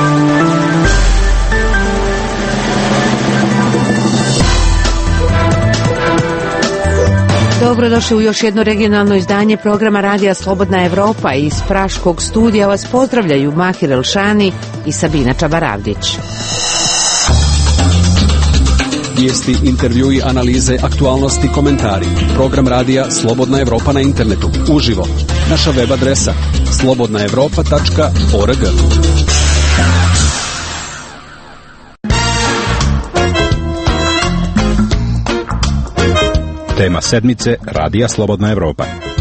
Dobrodošli u još jedno regionalno izdanje programa Radija Slobodna Evropa. Iz praškog studija vas pozdravljaju Mahir Elšani i Sabina Čabaravdić. Vijesti, intervjui, analize, aktualnosti, komentari. Program Radija Slobodna Evropa na internetu. Uživo. Naša web adresa slobodnaevropa.org. Tema sedmice Radija Slobodna Evropa.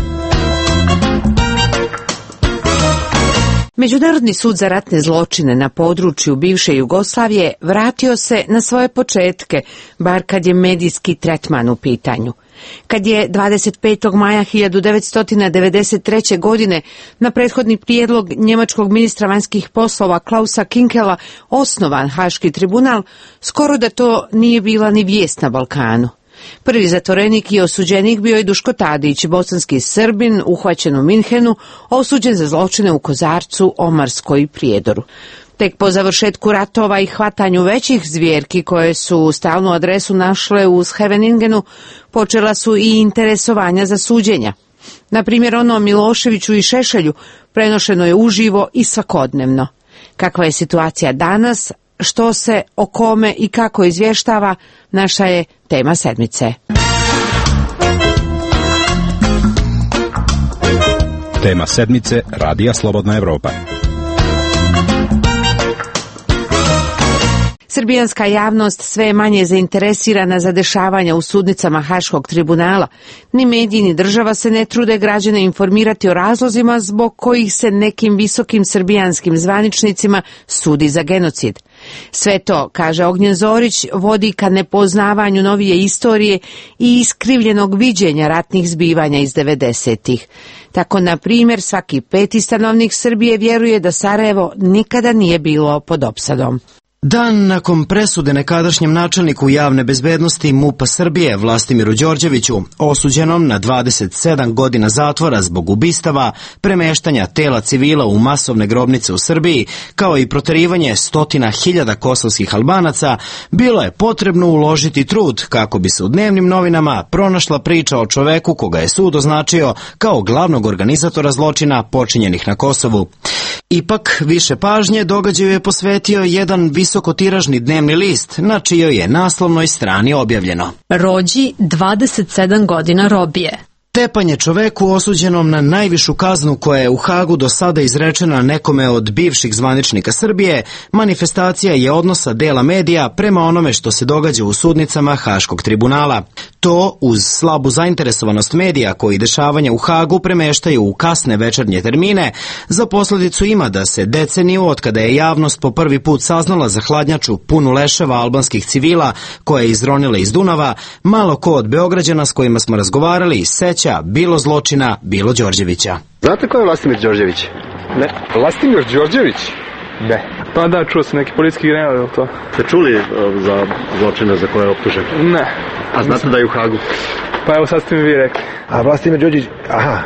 Međunarodni sud za ratne zločine na području bivše Jugoslavije vratio se na svoje početke, bar kad je medijski tretman u pitanju. Kad je 25. maja 1993. godine na prethodni prijedlog njemačkog ministra vanjskih poslova Klausa Kinkela osnovan Haški tribunal, skoro da to nije bila ni vijest na Balkanu. Prvi zatvorenik i osuđenik bio je Duško Tadić, bosanski Srbin, uhvaćen u Minhenu, osuđen za zločine u Kozarcu, Omarskoj i Prijedoru. Tek po završetku ratova i hvatanju većih zvjerki koje su stalnu adresu našle u Scheveningenu, počela su i interesovanja za suđenja. Na primjer, ono Miloševiću i Šešelju prenošeno je uživo i svakodnevno. Kakva je situacija danas, što se, o kome i kako izvještava, naša je tema sedmice. Tema sedmice Radija Slobodna Evropa. Srbijanska javnost sve je manje zainteresirana za dešavanja u sudnicama Haškog tribunala. Ni mediji ni država se ne trude građane informirati o razlozima zbog kojih se nekim visokim srbijanskim zvaničnicima sudi za genocid. Sve to, kaže Ognjen Zorić, vodi ka nepoznavanju novije istorije i iskrivljenog viđenja ratnih zbivanja iz 90-ih. Tako, na primjer, svaki 5. stanovnik Srbije vjeruje da Sarajevo nikada nije bilo pod opsadom. Dan nakon presude nekadašnjem načelniku javne bezbednosti MUP-a Srbije Vlastimiru Đorđeviću, osuđenom na 27 godina zatvora zbog ubistava, premeštanja tela civila u masovne grobnice u Srbiji, kao i proterivanje 100.000 kosovskih Albanaca, bilo je potrebno uložiti trud kako bi se u dnevnim novinama pronašla priča o čoveku koga je sud označio kao glavnog organizatora zločina počinjenih na Kosovu. Ipak, više pažnje događaju je posvetio jedan visokotiražni dnevni list, na čijoj je naslovnoj strani objavljeno: Rođi 27 godina robije. Tepanje čoveku osuđenom na najvišu kaznu koja je u Hagu do sada izrečena nekome od bivših zvaničnika Srbije, manifestacija je odnosa dela medija prema onome što se događa u sudnicama Haškog tribunala. To, uz slabu zainteresovanost medija koji dešavanja u Hagu premeštaju u kasne večernje termine, za posljedicu ima da se deceniju od kada je javnost po prvi put saznala za hladnjaču punu leševa albanskih civila koja je izronila iz Dunava, malo ko od Beograđana s kojima smo razgovarali seća bilo zločina, bilo Đorđevića. Znate ko je Vlastimir Đorđević? Ne. Vlastimir Đorđević? Ne. Pa da, čuo sam neki policijski general, ili to? Ste čuli za zločine za koje je optužen? Ne. A znate da je u Hagu? Pa evo sad ste mi vi rekli. A Vlastimir Đorđević, aha,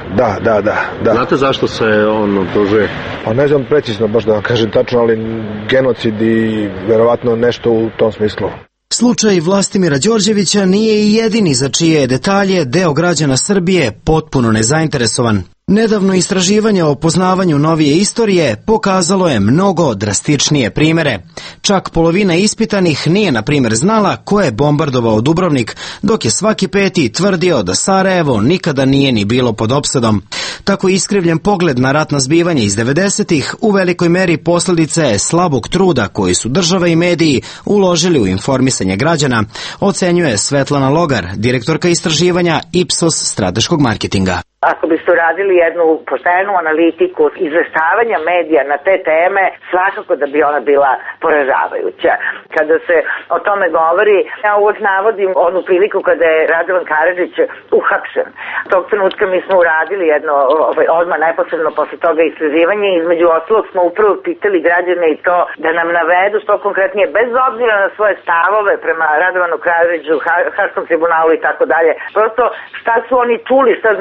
da. Znate zašto se on optužuje? Pa ne znam precizno, baš da vam kažem tačno, ali genocid i verovatno nešto u tom smislu. Slučaj Vlastimira Đorđevića nije i jedini za čije detalje deo građana Srbije potpuno nezainteresovan. Nedavno istraživanje o poznavanju novije istorije pokazalo je mnogo drastičnije primere. Čak polovina ispitanih nije, na primjer, znala ko je bombardovao Dubrovnik, dok je svaki peti tvrdio da Sarajevo nikada nije ni bilo pod opsadom. Tako iskrivljen pogled na ratna zbivanja iz 90-ih u velikoj meri posljedica je slabog truda koji su država i mediji uložili u informisanje građana, ocenjuje Svetlana Logar, direktorka istraživanja Ipsos strateškog marketinga. Ako biste uradili jednu poštenu analitiku izveštavanja medija na te teme, svakako da bi ona bila poražavajuća. Kada se o tome govori, ja uvijek navodim onu priliku kada je Radovan Karadžić uhapšen. Tog trenutka mi smo uradili jedno, odmah neposredno posle toga istraživanje, između ostalog smo upravo pitali građane i to da nam navedu što konkretnije, bez obzira na svoje stavove prema Radovanu Karadžiću, Haškom tribunalu i tako dalje. Prosto šta su oni čuli, šta znaju za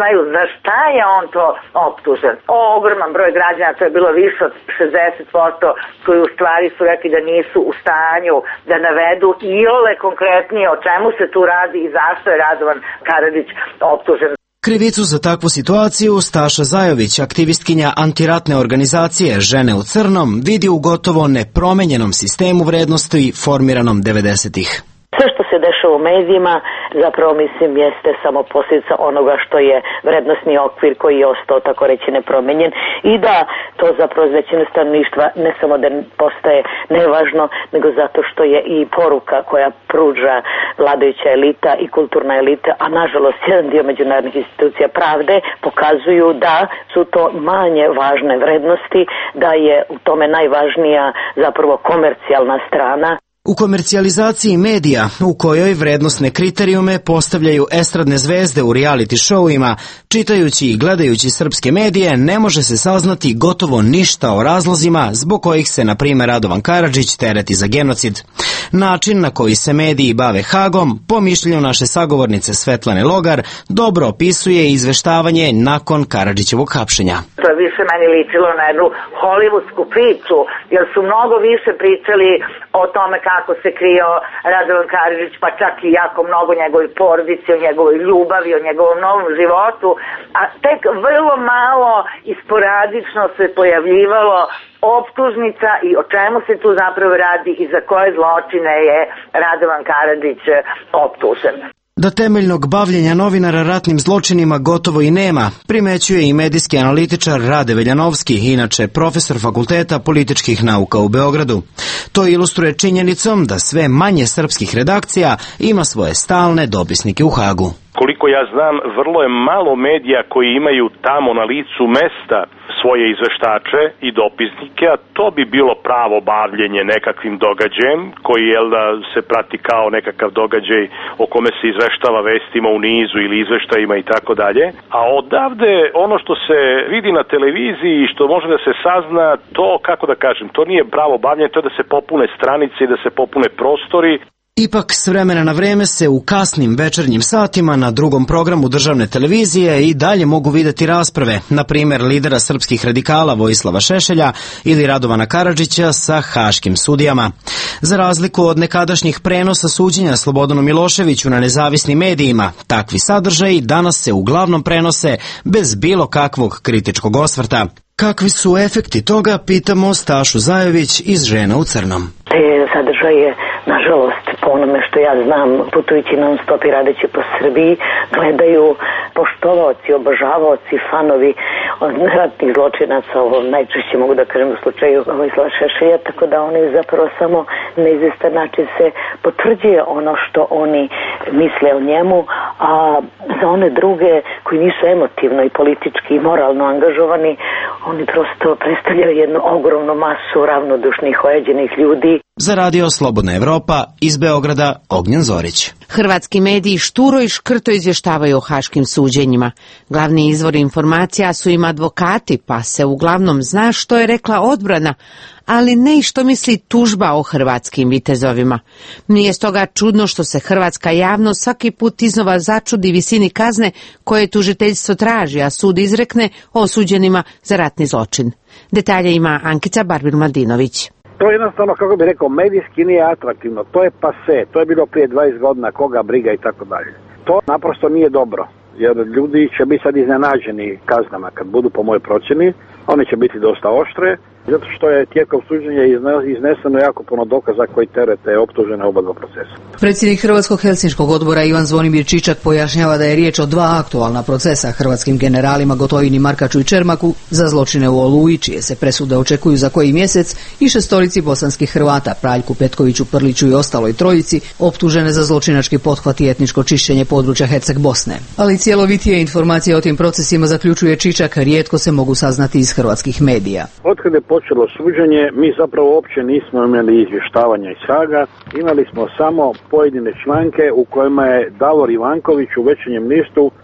šta je on to optužen. Ogroman broj građana, to je bilo više od 60%, koji u stvari su rekli da nisu u stanju da navedu iole konkretnije o čemu se tu radi i zašto je Radovan Karadžić optužen. Krivicu za takvu situaciju Staša Zajović, aktivistkinja antiratne organizacije Žene u crnom, vidi u gotovo nepromenjenom sistemu vrednosti formiranom 90-ih. Sve što se dešava u medijima zapravo mislim jeste samo posljedica onoga što je vrednosni okvir koji je ostao tako reći nepromenjen i da to zapravo za većinu stanovništva ne samo da postaje nevažno, nego zato što je i poruka koja pruža vladajuća elita i kulturna elita, a nažalost jedan dio međunarodnih institucija pravde pokazuju da su to manje važne vrednosti, da je u tome najvažnija zapravo komercijalna strana. U komercijalizaciji medija, u kojoj vrednosne kriterijume postavljaju estradne zvezde u reality showima, čitajući i gledajući srpske medije, ne može se saznati gotovo ništa o razlozima zbog kojih se, na primjer, Radovan Karadžić tereti za genocid. Način na koji se mediji bave Hagom, po mišljenju naše sagovornice Svetlane Logar, dobro opisuje izveštavanje nakon Karadžićevog hapšenja. To je više meni ličilo na jednu hollywoodsku priču, jer su mnogo više pričali o tome kako se krio Radovan Karadžić, pa čak i jako mnogo njegovoj porodici, o njegovoj ljubavi, o njegovom novom životu, a tek vrlo malo i sporadično se pojavljivalo optužnica i o čemu se tu zapravo radi i za koje zločine je Radovan Karadžić optužen. Da temeljnog bavljenja novinara ratnim zločinima gotovo i nema, primećuje i medijski analitičar Rade Veljanovski, inače profesor Fakulteta političkih nauka u Beogradu. To ilustruje činjenicom da sve manje srpskih redakcija ima svoje stalne dopisnike u Hagu. Koliko ja znam, vrlo je malo medija koji imaju tamo na licu mesta svoje izveštače i dopisnike, a to bi bilo pravo bavljenje nekakvim događajem koji se prati kao nekakav događaj o kome se izveštava vestima u nizu ili izveštajima i tako dalje. A odavde ono što se vidi na televiziji i što može da se sazna, to, kako da kažem, to nije pravo bavljenje, to je da se popune stranice i da se popune prostori. Ipak, s vremena na vreme se u kasnim večernjim satima na drugom programu državne televizije i dalje mogu videti rasprave, na primjer lidera srpskih radikala Vojislava Šešelja ili Radovana Karadžića sa haškim sudijama. Za razliku od nekadašnjih prenosa suđenja Slobodanu Miloševiću na nezavisnim medijima, takvi sadržaji danas se uglavnom prenose bez bilo kakvog kritičkog osvrta. Kakvi su efekti toga, pitamo Stašu Zajović iz Žena u crnom. Te sadržaje, nažalost, po onome što ja znam, putujući non stop i radeći po Srbiji, gledaju poštovaoci, obožavaoci, fanovi od ratnih zločinaca, ovo najčešće mogu da kažem u slučaju Vojislava Šešelja, tako da oni zapravo samo na izvestan način se potvrđuje ono što oni misle o njemu, a za one druge koji nisu emotivno i politički i moralno angažovani, oni prosto predstavljaju jednu ogromnu masu ravnodušnih, ojeđenih ljudi. Za radio Slobodna Evropa iz Beograda, Ognjen Zorić. Hrvatski mediji šturo i škrto izvještavaju o haškim suđenjima. Glavni izvori informacija su im advokati, pa se uglavnom zna što je rekla odbrana, ali ne i što misli tužba o hrvatskim vitezovima. Nije stoga čudno što se hrvatska javnost svaki put iznova začudi visini kazne koje tužiteljstvo traži, a sud izrekne osuđenima za ratni zločin. Detalje ima Ankica Barbir-Mladinović. To jednostavno, kako bi rekao, medijski nije atraktivno. To je pase, to je bilo prije 20 godina, koga briga i tako dalje. To naprosto nije dobro, jer ljudi će biti sad iznenađeni kaznama kad budu, po mojoj procjeni. One će biti dosta oštre, zato što je tijekom suđenja izneseno jako puno dokaza koji terete optužene oba dva procesa. Predsjednik Hrvatskog helsinškog odbora Ivan Zvonimir Čičak pojašnjava da je riječ o dva aktualna procesa hrvatskim generalima Gotovini, Markaču i Čermaku za zločine u Oluji, čije se presude očekuju za koji mjesec, i šestorici bosanskih Hrvata, Praljku, Petkoviću, Prliću i ostaloj trojici, optužene za zločinački pothvat i etničko čišćenje područja Herceg Bosne. Ali cjelovitije informacije o tim procesima, zaključuje Čičak, rijetko se mogu saznati iz hrvatskih medija. Otkad je počelo suđenje, mi zapravo uopće nismo imali izvještavanja iz Haga, imali smo samo pojedine članke u kojima je Davor Ivanković u Večernjem listu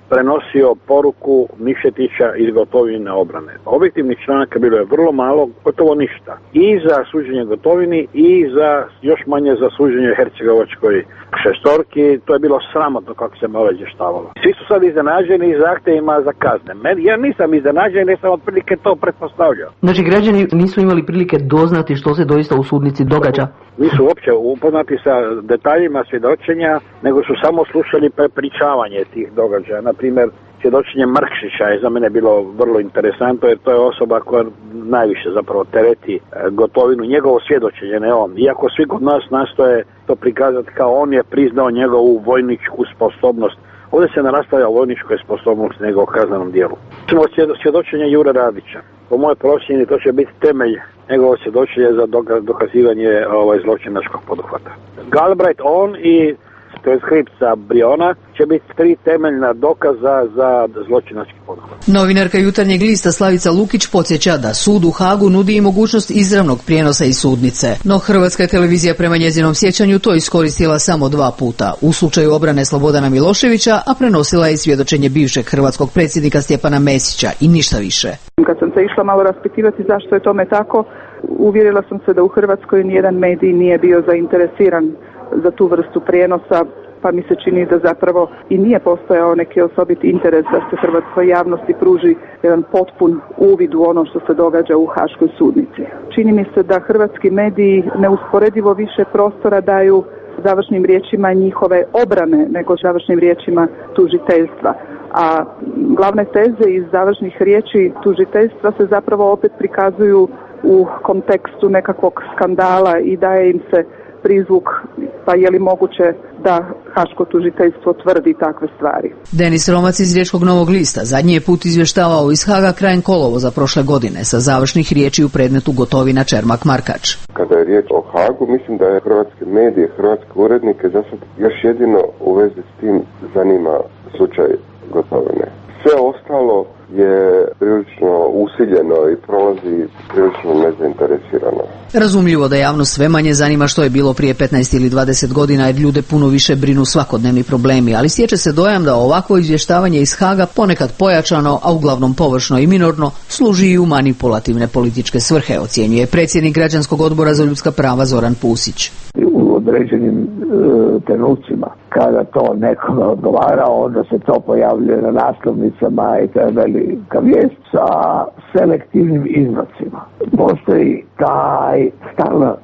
prenosio poruku Mišetića iz Gotovine obrane. Objektivnih članaka bilo je vrlo malo, gotovo ništa. I za suđenje Gotovini i za još manje za suđenje Hercegovačkoj šestorki. To je bilo sramotno kako se malo izvještavalo. Svi su sad iznenađeni zahtjevima za kazne. Ja nisam iznenađen, jer sam otprilike to pretpostavljao. Znači građani nisu imali prilike doznati što se doista u sudnici događa? Nisu uopće upoznati sa detaljima svjedočenja, nego su samo slušali prepričavanje tih događaja. Naprimjer, svjedočenje Mrkšića je za mene bilo vrlo interesantno, jer to je osoba koja najviše zapravo tereti Gotovinu, njegovo svjedočenje, ne on. Iako svi kod nas nastoje to prikazati kao on je priznao njegovu vojničku sposobnost. Ovdje se ne raspravlja o vojničkoj sposobnosti, nego o kaznenom dijelu. Svjedočenje Jure Radića. Po mojoj procjeni to će biti temelj njegovo svjedočenje za dokazivanje zločinačkog poduhvata. Galbraith, on i transkripta Briona će biti 3 temeljna dokaza za zločinački poduhvat. Novinarka Jutarnjeg lista Slavica Lukić podsjeća da sud u Hagu nudi i mogućnost izravnog prijenosa iz sudnice. No Hrvatska je televizija prema njezinom sjećanju to iskoristila samo 2 puta. U slučaju obrane Slobodana Miloševića, a prenosila je i svjedočenje bivšeg hrvatskog predsjednika Stjepana Mesića i ništa više. Kad sam se išla malo raspitivati zašto je tome tako, uvjerila sam se da u Hrvatskoj nijedan medij nije bio zainteresiran za tu vrstu prijenosa, pa mi se čini da zapravo i nije postojao neki osobiti interes da se hrvatskoj javnosti pruži jedan potpun uvid u ono što se događa u Haškoj sudnici. Čini mi se da hrvatski mediji neusporedivo više prostora daju završnim riječima njihove obrane nego završnim riječima tužiteljstva. A glavne teze iz završnih riječi tužiteljstva se zapravo opet prikazuju u kontekstu nekakvog skandala i daje im se prizvuk, pa je li moguće da Haško tužiteljstvo tvrdi takve stvari. Denis Romac iz Riječkog Novog lista zadnji je put izvještavao iz Haga krajem kolovoza prošle godine sa završnih riječi u predmetu Gotovina Čermak Markač. Kada je riječ o Hagu, mislim da je hrvatske medije, hrvatske urednike za sad još jedino u vezi s tim zanima slučaj Gotovine. Sve ostalo je prilično usiljeno i prolazi prilično nezainteresirano. Razumljivo da javnost sve manje zanima što je bilo prije 15 ili 20 godina jer ljude puno više brinu svakodnevni problemi, ali stječe se dojam da ovakvo izvještavanje iz Haga ponekad pojačano, a uglavnom površno i minorno, služi i u manipulativne političke svrhe, ocjenjuje predsjednik Građanskog odbora za ljudska prava Zoran Pusić. U određenim trenucima kada to nekome odgovara, onda se to pojavljuje na naslovnicama i to je velika vijest sa selektivnim iznosima. Postoji taj stalno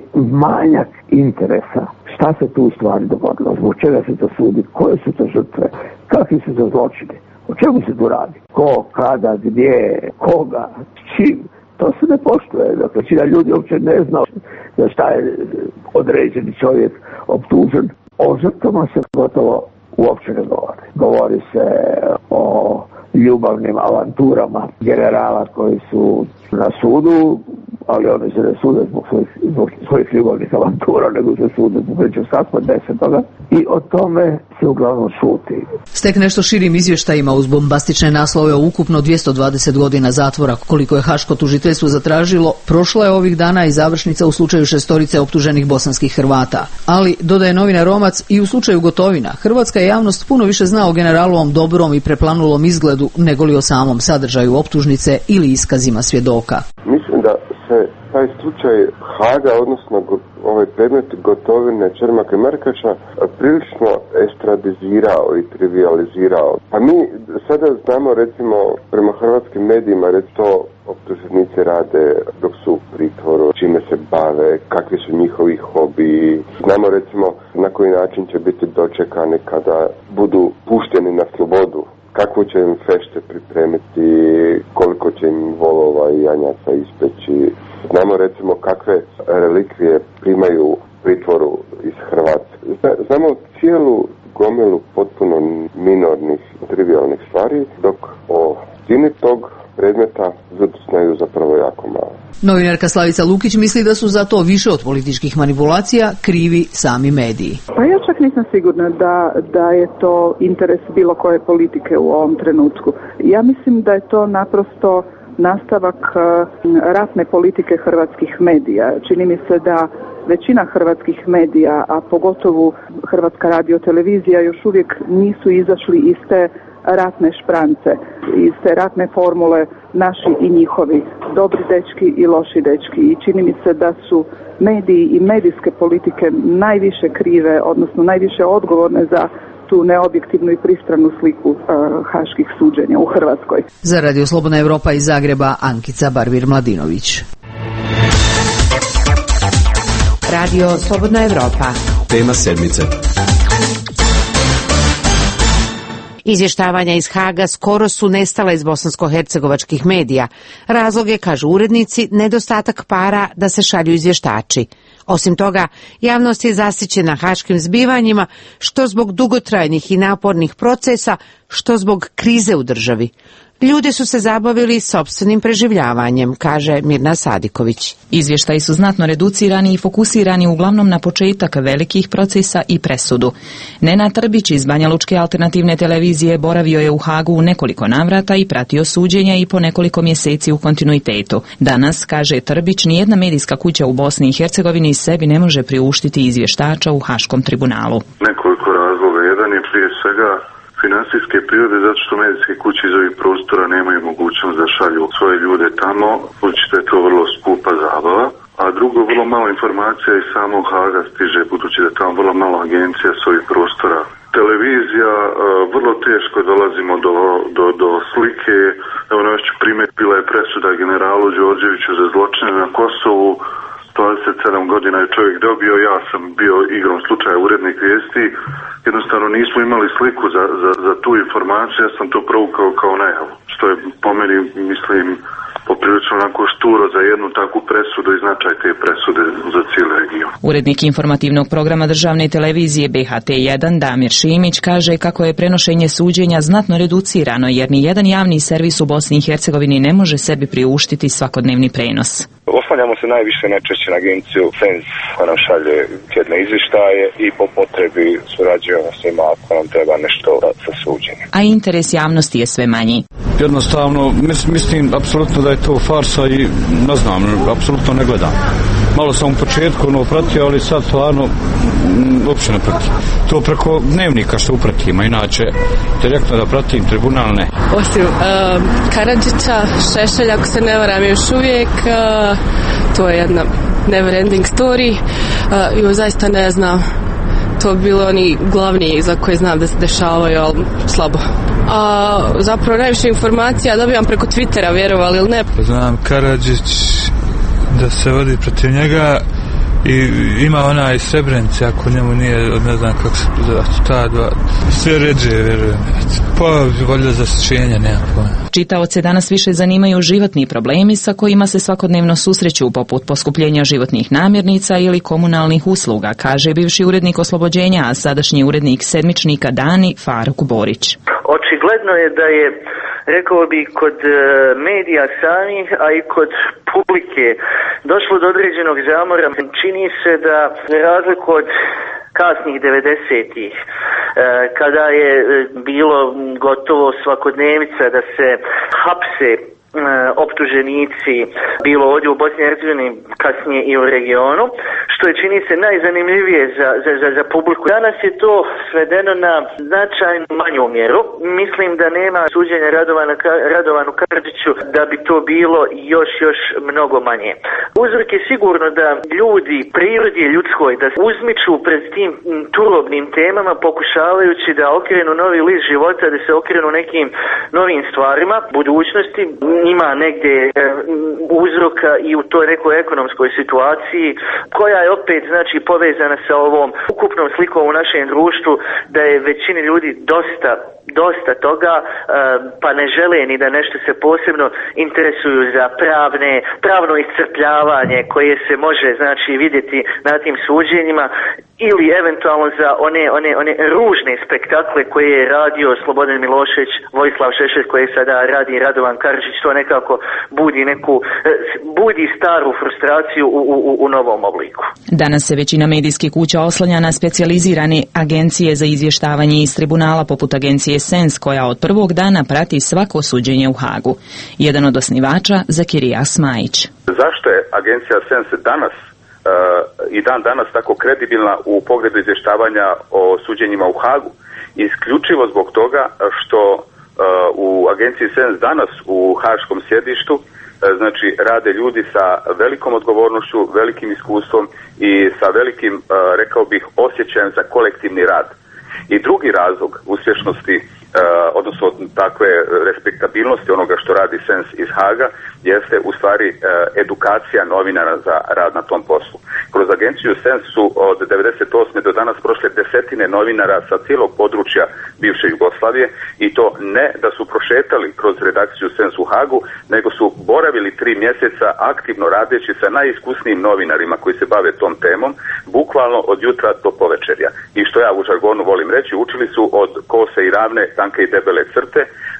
manjak interesa. Šta se tu u stvari dogodilo? Zbog čega se to sudi? Koje su to žrtve? Kakvi su to zločini? O čemu se tu radi? Ko, kada, gdje, koga, s čim? To se ne poštuje. Dakle, većina ljudi uopće ne zna za šta je određeni čovjek optužen. O žrtvama se gotovo uopće ne govori. Govori se o ljubavnim avanturama generala koji su na sudu, ali oni se ne sude zbog svojih ljubavnih avantura, nego se sude zbog Prečevskog 10. I o tome se uglavnom šuti. S tek nešto širim izvještajima uz bombastične naslove o ukupno 220 godina zatvora, koliko je Haško tužiteljstvo zatražilo, prošla je ovih dana i završnica u slučaju 6 optuženih bosanskih Hrvata. Ali, dodaje novinar Romac, i u slučaju Gotovina, hrvatska javnost puno više zna o generalovom dobrom i preplanulom izgledu nego li o samom sadržaju optužnice ili iskazima svjedoka. Mislim da se taj slučaj Haga, odnosno ovaj predmet Gotovine, Čermaka i Markača prilično estradizirao i trivializirao. Pa mi sada znamo recimo prema hrvatskim medijima to optuženici rade dok su u pritvoru, čime se bave, kakvi su njihovi hobiji. Znamo recimo na koji način će biti dočekani kada budu pušteni na slobodu. Kako će im fešte pripremiti, koliko će im volova i janjaca ispeći. Znamo recimo kakve relikvije primaju pritvoru iz Hrvatske. Znamo cijelu gomilu potpuno minornih, trivialnih stvari, dok o stini tog predmeta ljudi znaju zapravo jako malo. Novinarka Slavica Lukić misli da su za to više od političkih manipulacija krivi sami mediji. Pa ja čak nisam sigurna da je to interes bilo koje politike u ovom trenutku. Ja mislim da je to naprosto nastavak ratne politike hrvatskih medija. Čini mi se da većina hrvatskih medija, a pogotovo Hrvatska radiotelevizija, još uvijek nisu izašli iz te ratne šprance, iz te ratne formule naši i njihovi, dobri dečki i loši dečki. I čini mi se da su mediji i medijske politike najviše krive, odnosno najviše odgovorne za tu neobjektivnu i pristranu sliku haških suđenja u Hrvatskoj. Za Radio Slobodna Evropa iz Zagreba, Ankica Barvir-Mladinović. Radio Slobodna Evropa. Tema sedmice. Izvještavanja iz Haga skoro su nestala iz bosansko-hercegovačkih medija. Razlog je, kažu urednici, nedostatak para da se šalju izvještači. Osim toga, javnost je zasićena haškim zbivanjima, što zbog dugotrajnih i napornih procesa, što zbog krize u državi. Ljudi su se zabavili sopstvenim preživljavanjem, kaže Mirna Sadiković. Izvještaji su znatno reducirani i fokusirani uglavnom na početak velikih procesa i presudu. Nenad Trbić iz Banja Lučke alternativne televizije boravio je u Hagu u nekoliko navrata i pratio suđenja i po nekoliko mjeseci u kontinuitetu. Danas, kaže Trbić, nijedna medijska kuća u Bosni i Hercegovini sebi ne može priuštiti izvještača u Haškom tribunalu. Nekoliko razloga. Jedan je prije svega finansijske prirode, zato što medijske kuće iz ovih prostora nemaju mogućnost da šalju svoje ljude tamo, budući da je to vrlo skupa zabava. A drugo, vrlo malo informacija iz samog Haga stiže, budući da je tamo vrlo malo agencija s ovih prostora. Televizija, vrlo teško dolazimo do slike. Evo nešto primjer, bila je presuda generalu Đorđeviću za zločine na Kosovu. 27 godina je čovjek dobio, ja sam bio igrom slučaja urednik vijesti, jednostavno nismo imali sliku za tu informaciju, ja sam to provukao kao najavu, što je po meni, mislim, poprilično onako šturo za jednu takvu presudu i značaj te presude za cijeli region. Urednik informativnog programa državne televizije BHT1 Damir Šimić kaže kako je prenošenje suđenja znatno reducirano jer ni jedan javni servis u Bosni i Hercegovini ne može sebi priuštiti svakodnevni prenos. Oslanjamo se najviše najčešće na agenciju SENS koja nam šalje tjedne izvještaje i po potrebi surađujemo s njima ako nam treba nešto sa suđenjem. A interes javnosti je sve manji. Jednostavno, mislim apsolutno da je to farsa i ne znam, apsolutno ne gledam. Malo sam u početku pratio, ali sad stvarno uopće ne pratim. To preko dnevnika što upratim, a inače direktno da pratim tribunal ne. Osim Karadžića, Šešelja, ako se ne varam još uvijek, to je jedna never ending story, i zaista ne znam, to bi bilo oni glavni za koje znam da se dešavaju, ali slabo. A zapravo najviše informacija dobijam preko Twittera, vjerovali ili ne. Znam Karadžić da se vodi protiv njega i ima onaj Srebrenici, ako njemu nije, ne znam kako se zove, ta dva, sve ređe, vjerujem. Pa volja zasićenja, nema pojma. Čitaoce danas više zanimaju životni problemi sa kojima se svakodnevno susreću, poput poskupljenja životnih namirnica ili komunalnih usluga, kaže bivši urednik Oslobođenja, a sadašnji urednik sedmičnika Dani Faruk Borić. Očigledno je da je, rekao bi, kod medija samih, a i kod publike došlo do određenog zamora. Čini se da, za razliku od kasnih 90-ih, kada je bilo gotovo svakodnevica da se hapse optuženici, bilo ovdje u Bosni i Hercegovini, kasnije i u regionu, što je, čini se, najzanimljivije za publiku. Danas je to svedeno na značajnu manju mjeru. Mislim da nema suđenja Radovanu Karadžiću da bi to bilo još mnogo manje. Uzrok je sigurno da ljudi, prirodi ljudskoj, da uzmiču pred tim turobnim temama, pokušavajući da okrenu novi list života, da se okrenu nekim novim stvarima, budućnosti. Ima negdje uzroka i u toj nekoj ekonomskoj situaciji koja je opet, znači, povezana sa ovom ukupnom slikom u našem društvu, da je većini ljudi dosta toga, pa ne žele ni da nešto se posebno interesuju za pravno iscrpljavanje koje se može, znači, vidjeti na tim suđenjima, ili eventualno za one ružne spektakle koje je radio Slobodan Milošević, Vojislav Šešelj, koje sada radi Radovan Karadžić. To nekako budi staru frustraciju u novom obliku. Danas se većina medijskih kuća oslanja na specijalizirane agencije za izvještavanje iz tribunala, poput agencije SENS, koja od prvog dana prati svako suđenje u Hagu. Jedan od osnivača, Zakirija Smajić. Zašto je agencija SENS danas i dan danas tako kredibilna u pogledu izvještavanja o suđenjima u Hagu? Isključivo zbog toga što u agenciji Sens danas u haškom sjedištu, znači rade ljudi sa velikom odgovornošću, velikim iskustvom i sa velikim, rekao bih, osjećajem za kolektivni rad. I drugi razlog uspješnosti, odnosno takve respektabilnosti onoga što radi Sens iz Haga, jeste u stvari edukacija novinara za rad na tom poslu. Kroz agenciju Sens su od 98. do danas prošle desetine novinara sa cijelog područja bivše Jugoslavije, i to ne da su prošetali kroz redakciju Sens u Hagu, nego su boravili 3 mjeseca aktivno radeći sa najiskusnijim novinarima koji se bave tom temom, bukvalno od jutra do povečerja. I što ja u žargonu volim reći, učili su od kose i ravne, tanke i debele crte,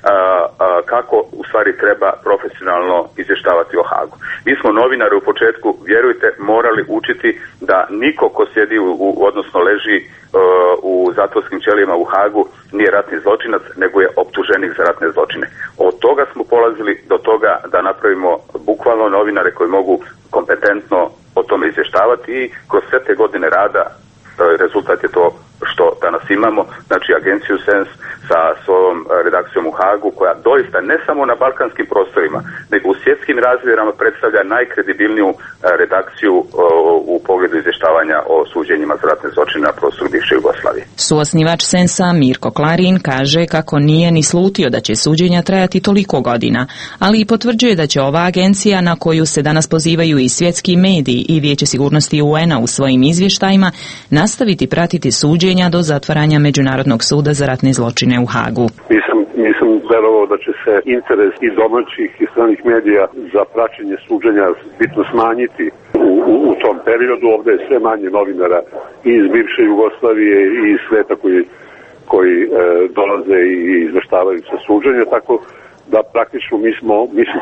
kako u stvari treba profesionalno izvještavati o Hagu. Mi smo novinari u početku, vjerujte, morali učiti da niko ko sjedi odnosno leži u zatvorskim ćelijama u Hagu nije ratni zločinac, nego je optuženik za ratne zločine. Od toga smo polazili do toga da napravimo bukvalno novinare koji mogu kompetentno o tome izvještavati, i kroz sve te godine rada rezultat je to što danas imamo, znači agenciju Sens sa svojom redakcijom u Hagu, koja doista ne samo na balkanskim prostorima, nego u svjetskim razmjerama predstavlja najkredibilniju redakciju u pogledu izvještavanja o suđenjima za ratne zločine na prostoru bivše Jugoslavije. Suosnivač Sensa Mirko Klarin kaže kako nije ni slutio da će suđenja trajati toliko godina, ali i potvrđuje da će ova agencija, na koju se danas pozivaju i svjetski mediji i Vijeće sigurnosti UN-a u svojim izvještajima, nastaviti pratiti suđenja do zatvaranja Međunarodnog suda za ratne zločine u Hagu. Nisam verovao da će se interes i domaćih i stranih medija za praćenje suđenja bitno smanjiti u tom periodu. Ovdje je sve manje novinara i iz bivše Jugoslavije i iz sveta koji dolaze i izveštavaju sa suđenja, tako da praktično mi smo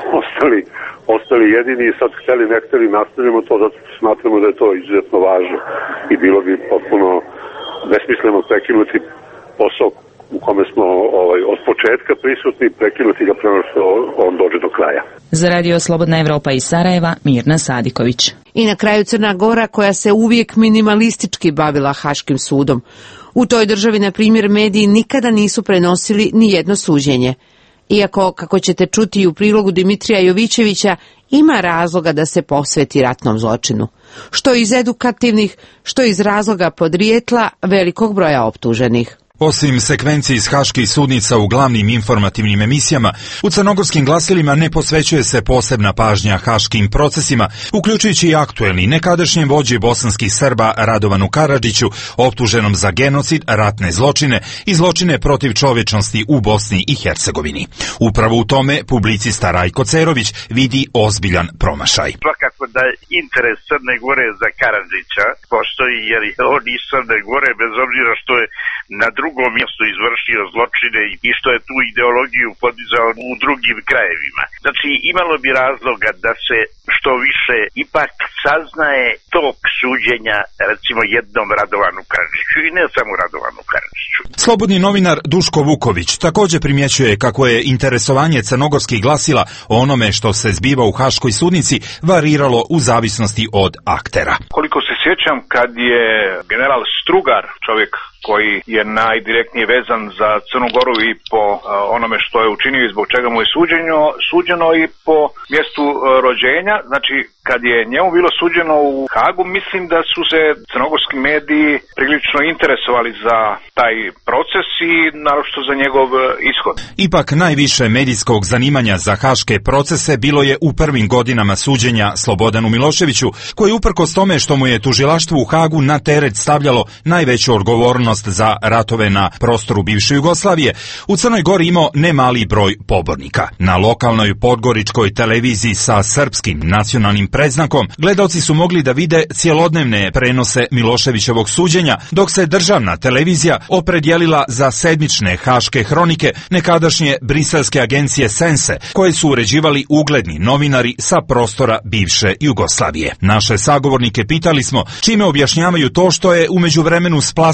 ostali jedini, i sad htjeli ne htjeli nastavljamo to, zato smatramo da je to izuzetno važno i bilo bi potpuno besmisleno prekinuti posao u kome smo od početka prisutni, prekinuti ga prema što on dođe do kraja. Za Radio Slobodna Evropa iz Sarajeva, Mirna Sadiković. I na kraju Crna Gora, koja se uvijek minimalistički bavila Haškim sudom. U toj državi, na primjer, mediji nikada nisu prenosili ni jedno suđenje. Iako, kako ćete čuti u prilogu Dimitrija Jovićevića, ima razloga da se posveti ratnom zločinu. Što iz edukativnih, što iz razloga podrijetla velikog broja optuženih. Osim sekvenci iz haških sudnica u glavnim informativnim emisijama, u crnogorskim glasilima ne posvećuje se posebna pažnja haškim procesima, uključujući i aktuelni nekadašnjem vođi bosanskih Srba Radovanu Karadžiću, optuženom za genocid, ratne zločine i zločine protiv čovječnosti u Bosni i Hercegovini. Upravo u tome publicista Rajko Cerović vidi ozbiljan promašaj. Svakako da interes Crne Gore za Karadžića postoji, jer on iz Crne Gore, bez obzira što je na drugom mjestu izvršio zločine i što je tu ideologiju podizao u drugim krajevima. Znači, imalo bi razloga da se što više ipak saznaje tok suđenja, recimo, jednom Radovanu Karadžiću, i ne samo Radovanu Karadžiću. Slobodni novinar Duško Vuković također primjećuje kako je interesovanje crnogorskih glasila o onome što se zbiva u haškoj sudnici variralo u zavisnosti od aktera. Koliko se sjećam, kad je general Strugar, čovjek koji je najdirektnije vezan za Crnu Goru i po onome što je učinio i zbog čega mu je suđeno i po mjestu rođenja, znači kad je njemu bilo suđeno u Hagu, mislim da su se crnogorski mediji prilično interesovali za taj proces i naročito za njegov ishod. Ipak najviše medijskog zanimanja za haške procese bilo je u prvim godinama suđenja Slobodanu Miloševiću, koji uprkos tome što mu je tužilaštvo u Hagu na teret stavljalo najveću odgovornost za ratove na prostoru bivše Jugoslavije, u Crnoj Gori imao nemali broj pobornika. Na lokalnoj podgoričkoj televiziji sa srpskim nacionalnim predznakom gledaoci su mogli da vide cjelodnevne prenose Miloševićevog suđenja, dok se državna televizija opredjelila za sedmične haške hronike nekadašnje briselske agencije Sense, koje su uređivali ugledni novinari sa prostora bivše Jugoslavije. Naše sagovornike pitali smo čime objašnjavaju to što je u međuvremenu splasnulo za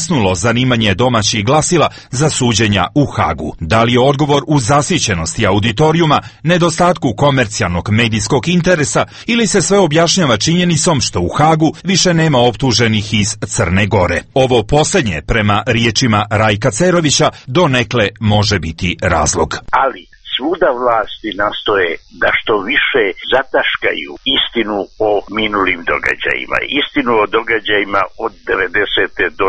zanimanje domaćih glasila za suđenja u Hagu. Da li je odgovor u zasićenosti auditorijuma, nedostatku komercijalnog medijskog interesa ili se sve objašnjava činjenicom što u Hagu više nema optuženih iz Crne Gore? Ovo posljednje, prema riječima Rajka Cerovića, donekle može biti razlog. Ali svuda vlasti nastoje da što više zataškaju istinu o minulim događajima, istinu o događajima od 90. do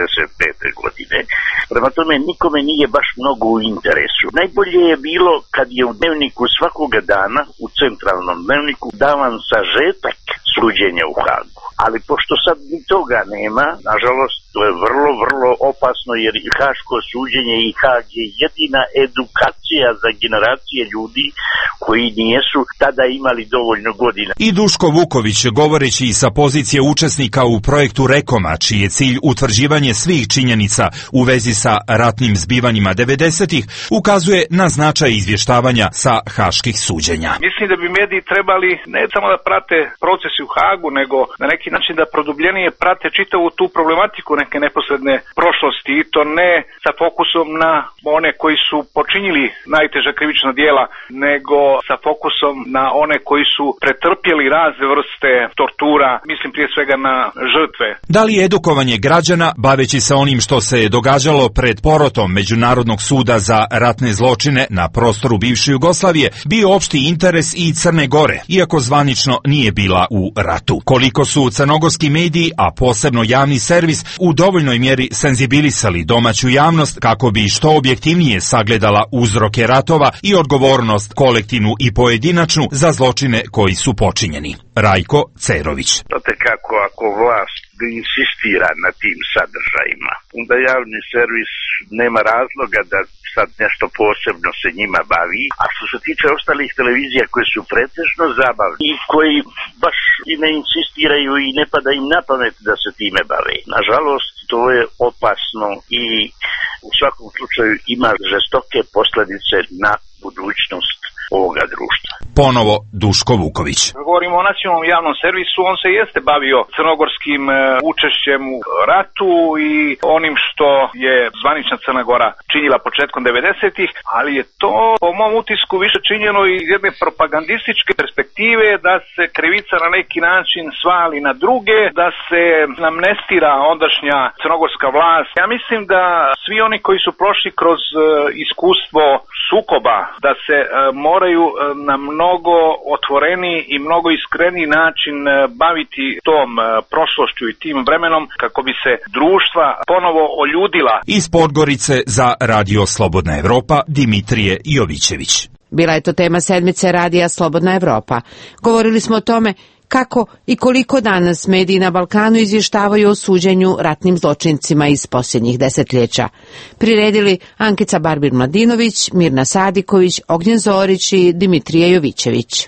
95. godine. Prema tome nikome nije baš mnogo u interesu. Najbolje je bilo kad je u dnevniku svakoga dana, u centralnom dnevniku, davan sažetak suđenja u Hagu. Ali pošto sad ni toga nema, nažalost, to je vrlo, vrlo opasno, jer haško suđenje i Hag je jedina edukacija za generacije ljudi koji nijesu tada imali dovoljno godina. I Duško Vuković, govoreći sa pozicije učesnika u projektu Rekoma, čiji je cilj utvrđivanje svih činjenica u vezi sa ratnim zbivanjima 90-ih, ukazuje na značaj izvještavanja sa haških suđenja. Mislim da bi mediji trebali ne samo da prate procesi u Hagu, nego na neki način da produbljenije prate čitavu tu problematiku neke neposredne prošlosti, i to ne sa fokusom na one koji su počinili najteža krivična djela, nego sa fokusom na one koji su pretrpjeli razne vrste tortura, mislim prije svega na žrtve. Da li je edukovanje građana, baveći se onim što se je događalo pred porotom Međunarodnog suda za ratne zločine na prostoru bivše Jugoslavije, bio opšti interes i Crne Gore, iako zvanično nije bila u ratu? Koliko su crnogorski mediji, a posebno javni servis, u dovoljnoj mjeri senzibilisali domaću javnost kako bi što objektivnije sagledala uzroke ratova i odgovornost kolektivnu i pojedinačnu za zločine koji su počinjeni? Rajko Cerović. Znate kako, ako vlast insistira na tim sadržajima, onda javni servis nema razloga da sad nešto posebno se njima bavi, a što se tiče ostalih televizija koje su pretežno zabavne i koji baš i ne insistiraju i ne pada im na pamet da se time bave. Nažalost, to je opasno i u svakom slučaju ima žestoke posljedice na budućnost ovoga društva. Ponovo Duško Vuković. Govorimo o nacionalnom javnom servisu, on se jeste bavio crnogorskim učešćem u ratu i onim što je zvanična Crna Gora činila početkom 90-ih, ali je to po mom utisku više činjeno iz jedne propagandističke perspektive da se krivica na neki način svali na druge, da se amnestira ondašnja crnogorska vlast. Ja mislim da svi oni koji su prošli kroz iskustvo sukoba, da se moraju na mnogo otvoreniji i mnogo iskreniji način baviti tom prošlošću i tim vremenom kako bi se društva ponovo oljudila. Iz Podgorice za Radio Slobodna Evropa, Dimitrije Jovićević. Bila je to tema sedmice Radija Slobodna Evropa. Govorili smo o tome kako i koliko danas mediji na Balkanu izvještavaju o suđenju ratnim zločincima iz posljednjih desetljeća. Priredili Ankica Barbir-Mladinović, Mirna Sadiković, Ognjen Zorić i Dimitrije Jovićević.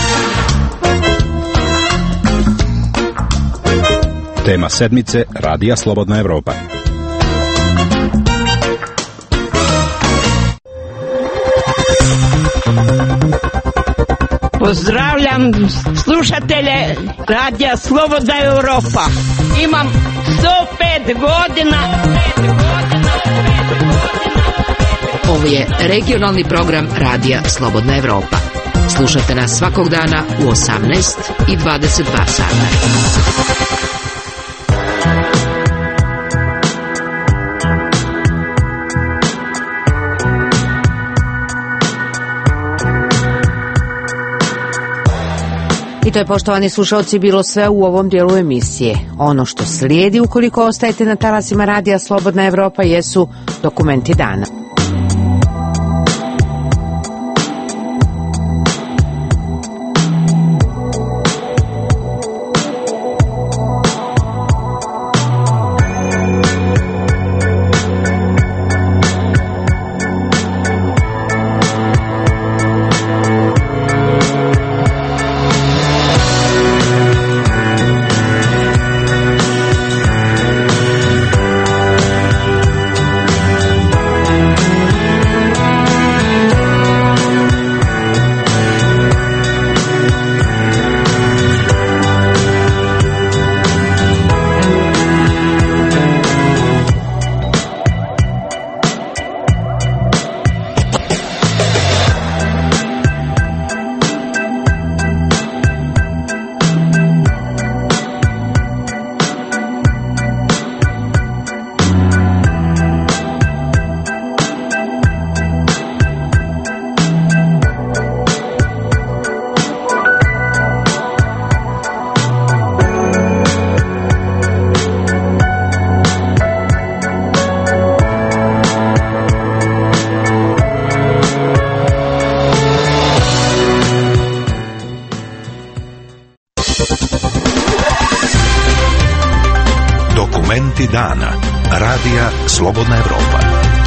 Tema sedmice Radija Slobodna Evropa. Pozdravljam slušatelje Radija Slobodna Evropa. Imam 105 godina. Ovo je regionalni program Radija Slobodna Evropa. Slušate nas svakog dana u 18 i 22 sata. I to je, poštovani slušalci, bilo sve u ovom dijelu emisije. Ono što slijedi, ukoliko ostajete na talasima Radija Slobodna Evropa, jesu dokumenti dana. Dokumenti dana. Radija Slobodna Evropa.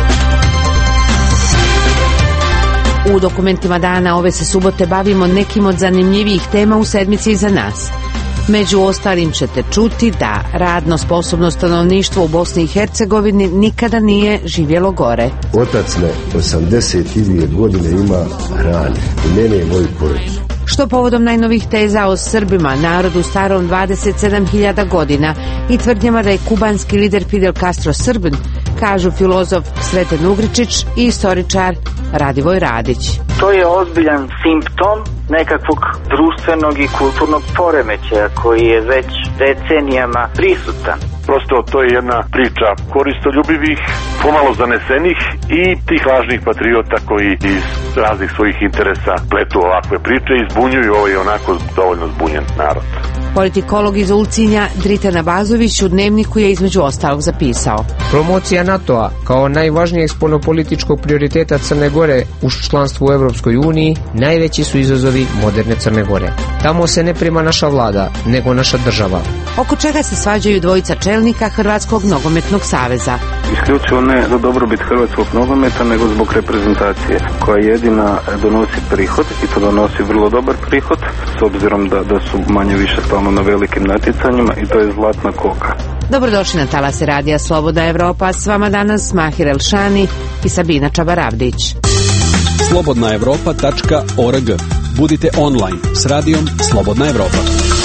U dokumentima dana ove se subote bavimo nekim od zanimljivijih tema u sedmici iza nas. Među ostalim ćete čuti da radno sposobno stanovništvo u Bosni i Hercegovini nikada nije živjelo gore. Otac me 82 godine ima hrane i mene je moju porodicu. Što povodom najnovih teza o Srbima, narodu starom 27.000 godina i tvrdnjama da je kubanski lider Fidel Castro Srbin, kažu filozof Sreten Ugričić i istoričar Radivoj Radić. To je ozbiljan simptom nekakvog društvenog i kulturnog poremećaja koji je već decenijama prisutan. Prosto to je jedna priča koristoljubivih, pomalo zanesenih i tih lažnih patriota koji iz raznih svojih interesa pletu ovakve priče i zbunjuju ovaj onako dovoljno zbunjen narod. Politikolog iz Ulcinja Dritan Abazović u Dnevniku je između ostalog zapisao: promocija NATO-a kao najvažnijeg spoljnopolitičkog prioriteta Crne Gore u članstvu u Evropskoj uniji najveći su izazovi moderne Crne Gore. Tamo se ne prima naša vlada, nego naša država. Oko čega se svađaju dvojica čelnika Hrvatskog nogometnog saveza? Isključivo ne za dobrobit hrvatskog nogometa, nego zbog reprezentacije, koja jedina donosi prihod i to donosi vrlo dobar prihod, s obzirom da su manje više stalno na velikim natjecanjima, i to je zlatna koka. Dobrodošli na talase Radija Slobodna Evropa, s vama danas Mahir Elšani i Sabina Čabaravdić. slobodnaevropa.org. Budite online s radijom Slobodna Evropa.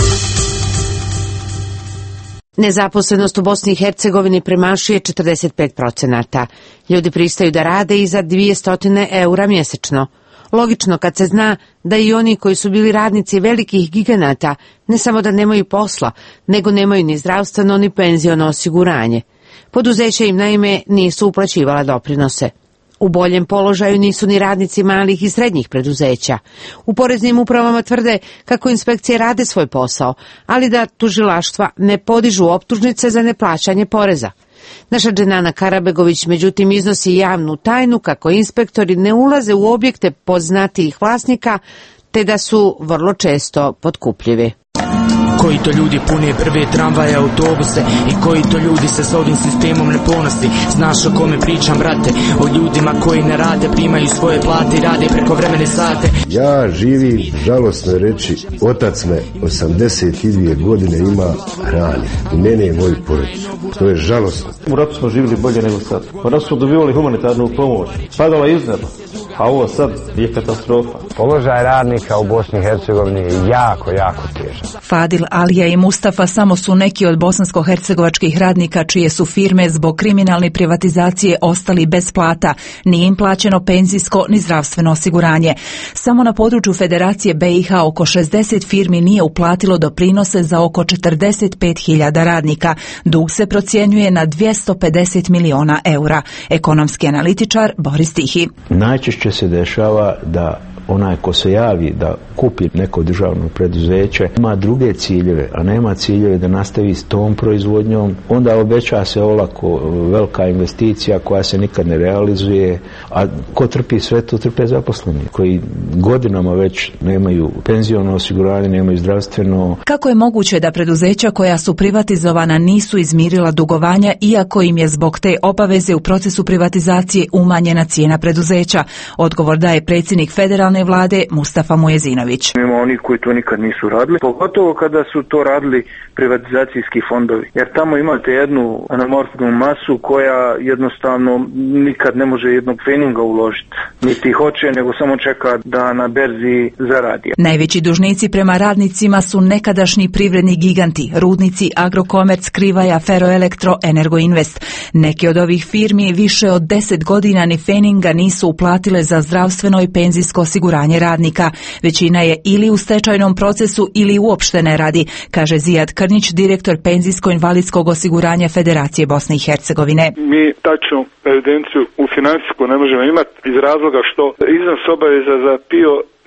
Nezaposlenost u Bosni i Hercegovini premašuje 45%. Ljudi pristaju da rade i za 200 eura mjesečno. Logično kad se zna da i oni koji su bili radnici velikih giganata ne samo da nemaju posla, nego nemaju ni zdravstveno ni penziono osiguranje. Poduzeća im naime nisu uplaćivala doprinose. U boljem položaju nisu ni radnici malih i srednjih preduzeća. U poreznim upravama tvrde kako inspekcije rade svoj posao, ali da tužilaštva ne podižu optužnice za neplaćanje poreza. Naša Dženana Karabegović međutim iznosi javnu tajnu kako inspektori ne ulaze u objekte poznatijih vlasnika, te da su vrlo često potkupljivi. Koji to ljudi pune prve tramvaje, autobuse i koji to ljudi se s ovim sistemom ne ponosi. Znaš o kome pričam, brate? O ljudima koji ne rade, primaju svoje plate i rade preko vremene sate. Ja živim, žalosno je reći, otac me 82 godine ima hrane i mene je moju porodicu. To je žalosno. U ratu smo živjeli bolje nego sad. U ratu smo dobivali humanitarnu pomoć. Padala iz neba. A ovo sad je katastrofa. Položaj radnika u Bosni i Hercegovini je jako težak. Fadil, Alija i Mustafa samo su neki od bosansko-hercegovačkih radnika čije su firme zbog kriminalne privatizacije ostali bez plata. Nije im plaćeno penzijsko ni zdravstveno osiguranje. Samo na području Federacije BiH oko 60 firmi nije uplatilo doprinose za oko 45.000 radnika. Dug se procjenjuje na 250 miliona eura. Ekonomski analitičar Boris Tihi. Najčešće se dešava da onaj ko se javi da kupi neko državno preduzeće ima druge ciljeve, a nema ciljeve da nastavi s tom proizvodnjom, onda obeća se olako velika investicija koja se nikad ne realizuje, a ko trpi sve to? Trpe zaposleni koji godinama već nemaju penziono osiguranje, nemaju zdravstveno. Kako je moguće da preduzeća koja su privatizovana nisu izmirila dugovanja, iako im je zbog te obaveze u procesu privatizacije umanjena cijena preduzeća? Odgovor daje predsjednik federalne vlade Mustafa Mujezinović. Ima oni koji to nikad nisu radili, pogotovo kada su to radili privatizacijski fondovi. Jer tamo imate jednu anamorfnu masu koja jednostavno nikad ne može jednog feninga uložiti. Niti hoće, nego samo čeka da na berzi zaradi. Najveći dužnici prema radnicima su nekadašnji privredni giganti, rudnici Agrokomerc, Krivaja, Feroelektro, Energoinvest. Neke od ovih firmi više od 10 godina ni feninga nisu uplatile za zdravstveno i penzijsko osiguranje radnika. Većina je ili u stečajnom procesu ili uopšte ne radi, kaže Zijad Krnić, direktor penzijsko-invalidskog osiguranja Federacije Bosne i Hercegovine. Mi tačnu evidenciju u finansijsku ne možemo imati iz razloga što iznos obaveza za PIO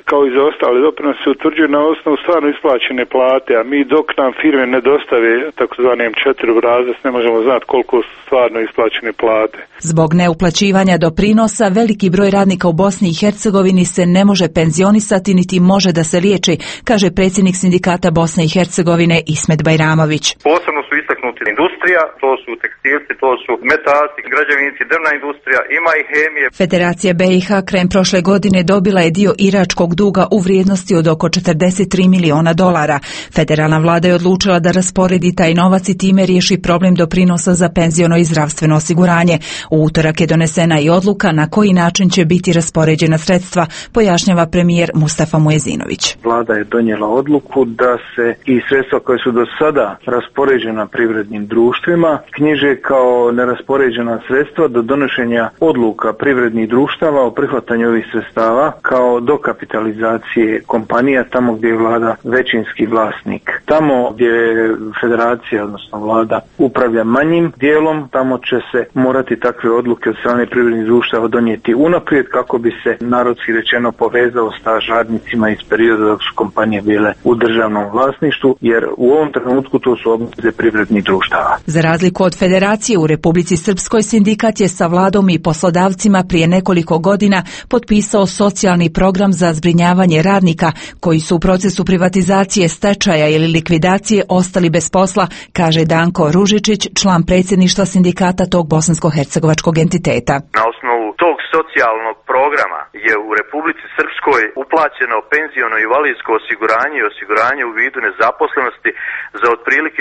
kao i za ostale doprinose se utvrđuju na osnovu stvarno isplaćene plate, a mi dok nam firme ne dostave takozvani M4 obrazac ne možemo znati koliko su stvarno isplaćene plate. Zbog neuplaćivanja doprinosa veliki broj radnika u Bosni i Hercegovini se ne može penzionisati niti može da se liječi, kaže predsjednik sindikata Bosne i Hercegovine Ismet Bajramović. Posebno su istaknuti industrija, to su tekstilci, to su metalci, građevinci, drvna industrija, ima i hemije. Federacija BiH krajem prošle godine dobila je dio iračkog duga u vrijednosti od oko $43 miliona. Federalna vlada je odlučila da rasporedi taj novac i time riješi problem doprinosa za penziono i zdravstveno osiguranje. U utorak je donesena i odluka na koji način će biti raspoređena sredstva, pojašnjava premijer Mustafa Muezinović. Vlada je donijela odluku da se i sredstva koje su do sada raspoređena privrednim društvima knjiže kao neraspoređena sredstva do donošenja odluka privrednih društava o prihvatanju ovih sredstava kao dokapitalizacije kompanija tamo gdje je vlada većinski vlasnik. Tamo gdje federacija, odnosno vlada, upravlja manjim dijelom, tamo će se morati takve odluke od strane privrednih društava donijeti unaprijed kako bi se narodski rečeno povezao staž radnicima iz perioda dok su kompanije bile u državnom vlasništvu, jer u ovom trenutku to su obveze privrednih društava. Za razliku od federacije, u Republici Srpskoj sindikat je sa vladom i poslodavcima prije nekoliko godina potpisao socijalni program za zbrinjavanje radnika koji su u procesu privatizacije, stečaja ili likvidacije ostali bez posla, kaže Danko Ružičić, član predsjedništva sindikata tog bosansko-hercegovačkog entiteta. Na osnovu tog socijalnog programa je u Republici Srpskoj uplaćeno penziono i invalidsko osiguranje i osiguranje u vidu nezaposlenosti za otprilike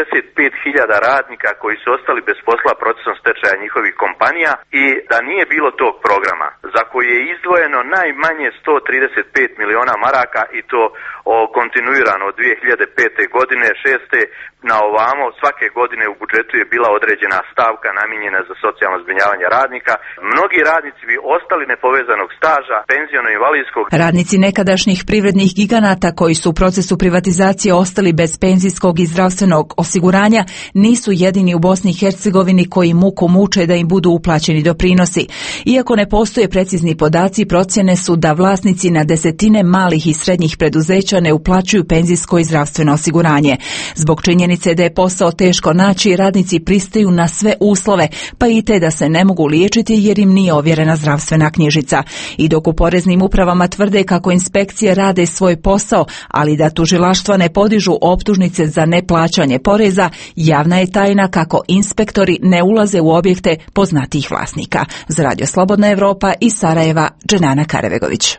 45.000 radnika koji su ostali bez posla procesom stečaja njihovih kompanija i da nije bilo tog programa za koji je izdvojeno najmanje 135 miliona maraka i to kontinuirano od 2005. godine, 6. na ovamo, svake godine u budžetu je bila određena stavka namijenjena za socijalno zbrinjavanje radnika. Mnogi radnici bi ostali nepovezanog staža, penziono-invalidskog. Radnici nekadašnjih privrednih giganata koji su u procesu privatizacije ostali bez penzijskog i zdravstvenog osiguranja nisu jedini u Bosni i Hercegovini koji muku muče da im budu uplaćeni doprinosi. Iako ne postoje precizni podaci, procjene su da vlasnici na desetine malih i srednjih preduzeća ne uplaćuju penzijsko i zdravstveno osiguranje. Zbog činjenice da je posao teško naći, radnici pristaju na sve uslove, pa i te da se ne mogu liječiti jer im nije ovjerena zdravstvena knjižica. I dok u poreznim upravama tvrde kako inspekcije rade svoj posao, ali da tužilaštva ne podižu optužnice za neplaćanje poreza, javna je tajna kako inspektori ne ulaze u objekte poznatijih vlasnika. Za Radio Slobodna Evropa iz Sarajeva, Dženana Karevegović.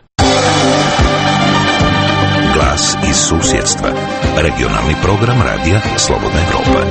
Glas iz susjedstva. Regionalni program Radija Slobodna Evropa.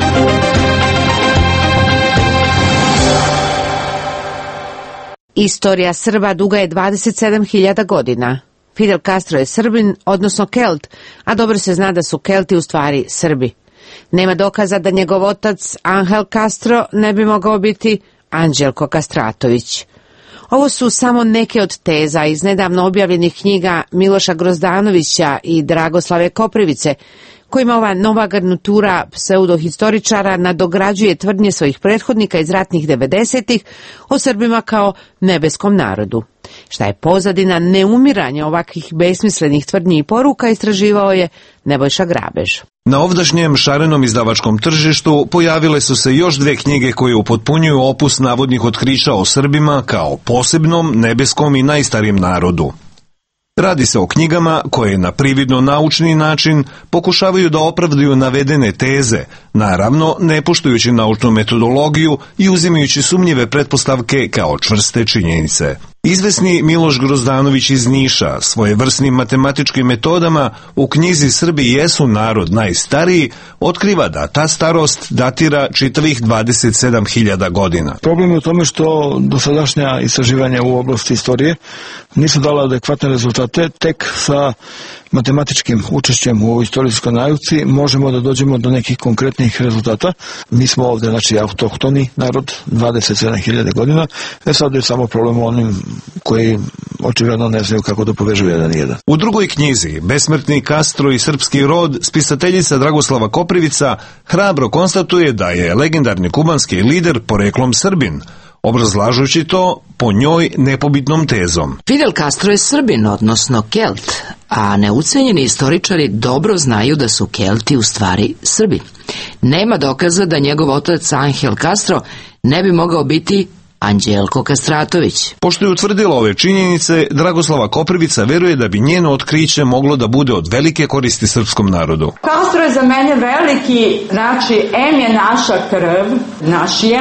Istorija Srba duga je 27.000 godina. Fidel Castro je Srbin, odnosno Kelt, a dobro se zna da su Kelti u stvari Srbi. Nema dokaza da njegov otac Angel Castro ne bi mogao biti Anđelko Kastratović. Ovo su samo neke od teza iz nedavno objavljenih knjiga Miloša Grozdanovića i Dragoslave Koprivice, kojima ova nova garnitura pseudohistoričara nadograđuje tvrdnje svojih prethodnika iz ratnih 90-ih o Srbima kao nebeskom narodu. Šta je pozadina neumiranja ovakvih besmislenih tvrdnji i poruka, istraživao je Nebojša Grabež. Na ovdašnjem šarenom izdavačkom tržištu pojavile su se još dve knjige koje upotpunjuju opus navodnih otkrića o Srbima kao posebnom, nebeskom i najstarijem narodu. Radi se o knjigama koje na prividno naučni način pokušavaju da opravdaju navedene teze, naravno ne poštujući naučnu metodologiju i uzimajući sumnjive pretpostavke kao čvrste činjenice. Izvesni Miloš Grozdanović iz Niša svojevrsnim matematičkim metodama u knjizi Srbi jesu narod najstariji otkriva da ta starost datira čitavih 27.000 godina. Problem je u tome što dosadašnja istraživanja u oblasti istorije nisu dala adekvatne rezultate. Tek sa matematičkim učešćem u istorijskoj nauci možemo da dođemo do nekih konkretnih rezultata. Mi smo ovdje, znači, autohtoni narod, 27.000 godina. Sad je samo problem onim koji očigledno ne znaju kako da povežu jedan i jedan. U drugoj knjizi, Besmrtni Castro i srpski rod, spisateljica Dragoslava Koprivica hrabro konstatuje da je legendarni kubanski lider poreklom Srbin. obrazlažući to po njoj nepobitnom tezom. Fidel Castro je Srbin, odnosno Kelt, a neucenjeni istoričari dobro znaju da su Kelti u stvari Srbi. Nema dokaza da njegov otac Angel Castro ne bi mogao biti Anđelko Kastratović. Pošto je utvrdila ove činjenice, Dragoslava Koprivica veruje da bi njeno otkriće moglo da bude od velike koristi srpskom narodu. Castro je za mene veliki, znači, em je naša krv, naš je.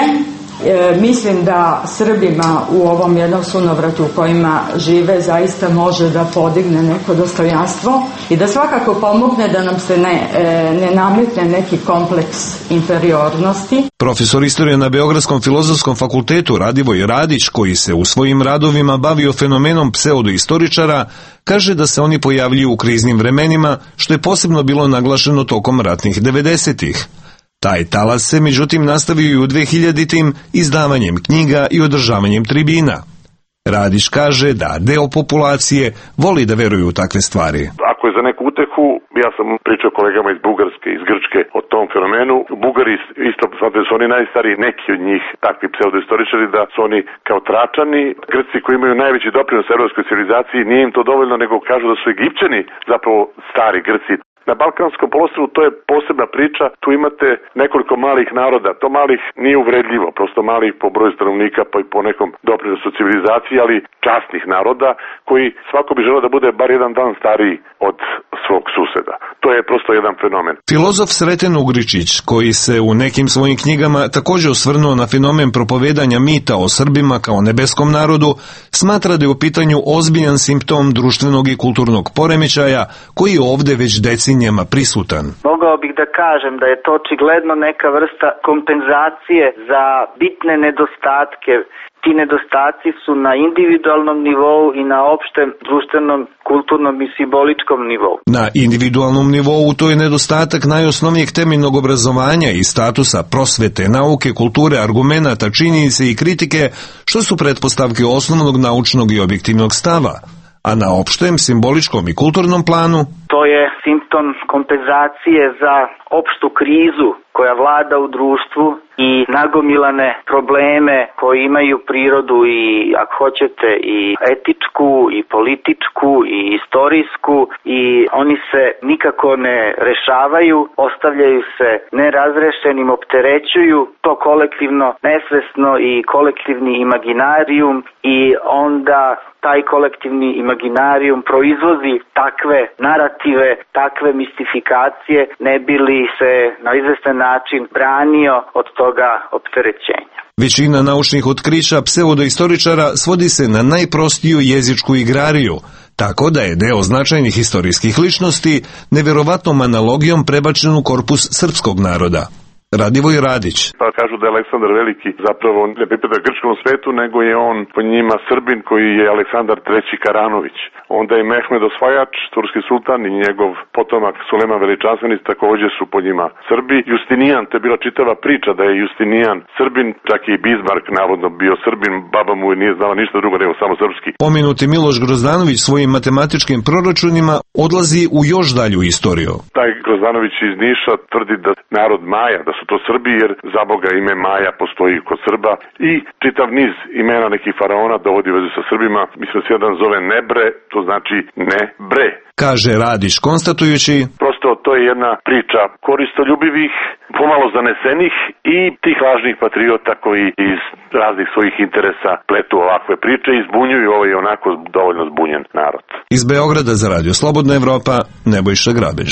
Mislim da Srbima u ovom jednom sunovratu u kojima žive zaista može da podigne neko dostojanstvo i da svakako pomogne da nam se ne nametne neki kompleks inferiornosti. Profesor istorije na Beogradskom filozofskom fakultetu Radivoj Radić, koji se u svojim radovima bavio fenomenom pseudoistoričara, kaže da se oni pojavljuju u kriznim vremenima, što je posebno bilo naglašeno tokom ratnih 90-ih. Taj talas se, međutim, nastavio i u 2000-tim izdavanjem knjiga i održavanjem tribina. Radić kaže da deo populacije voli da veruju u takve stvari. Ako je za neku utehu, ja sam pričao kolegama iz Bugarske, iz Grčke o tom fenomenu. Bugari isto smatraju da su oni najstariji, neki od njih, takvi pseudoistoričari, da su oni kao Tračani. Grci koji imaju najveći doprinos evropskoj civilizaciji, nije im to dovoljno, nego kažu da su Egipćani zapravo stari Grci. Na Balkanskom poluostrvu to je posebna priča, tu imate nekoliko malih naroda, to malih nije uvredljivo, prosto malih po broju stanovnika pa i po nekom doprinosu civilizaciji, ali časnih naroda koji svako bi želeo da bude bar jedan dan stariji od svog suseda. To je prosto jedan fenomen. Filozof Sreten Ugričić, koji se u nekim svojim knjigama također osvrnuo na fenomen propovedanja mita o Srbima kao nebeskom narodu, smatra da je u pitanju ozbiljan simptom društvenog i kulturnog poremećaja koji je ovde već decenijama prisutan. Mogao bih da kažem da je to očigledno neka vrsta kompenzacije za bitne nedostatke. Ti nedostaci su na individualnom nivou i na opštem društvenom, kulturnom i simboličkom nivou. Na individualnom nivou to je nedostatak najosnovnijeg temeljnog obrazovanja i statusa prosvete, nauke, kulture, argumenata, činjenice i kritike, što su pretpostavke osnovnog naučnog i objektivnog stava. A na opštem, simboličkom i kulturnom planu? To je simptom kompenzacije za opštu krizu koja vlada u društvu i nagomilane probleme koji imaju prirodu i, ako hoćete, i etičku, i političku, i istorijsku, i oni se nikako ne rešavaju, ostavljaju se nerazrešenim, opterećuju to kolektivno nesvesno i kolektivni imaginarijum i onda taj kolektivni imaginarijum proizvozi takve narative, takve mistifikacije, ne bi li se na izvestan način branio od toga opterećenja. Većina naučnih otkrića pseudoistoričara svodi se na najprostiju jezičku igrariju, tako da je deo značajnih historijskih ličnosti neverovatnom analogijom prebačen u korpus srpskog naroda. Radivoj Radić. Pa kažu da je Aleksandar Veliki zapravo ne pripada grčkom svetu, nego je on po njima Srbin koji je Aleksandar III. Karanović. Onda je Mehmed Osvajač, turski sultan, i njegov potomak Sulejman Veličanstveni također su po njima Srbi. Justinijan, to je bila čitava priča da je Justinijan Srbin, čak i Bismarck navodno bio Srbin, baba mu nije znala ništa drugo nego samo srpski. Pomenuti Miloš Grozdanović svojim matematičkim proračunima odlazi u još dalju istoriju. Taj Grozdanović iz Niša tvrdi da narod Maja, da su to Srbi, jer za Boga ime Maja postoji kod Srba i čitav niz imena nekih faraona dovodi u vezu sa Srbima. Mislim da se jedan zove Nebre, to znači ne bre. Kaže Radić konstatujući: prosto to je jedna priča koristoljubivih, pomalo zanesenih i tih lažnih patriota koji iz raznih svojih interesa pletu ovakve priče i zbunjuju ovaj onako dovoljno zbunjen narod. Iz Beograda za Radio Slobodna Evropa, Nebojša Grabež.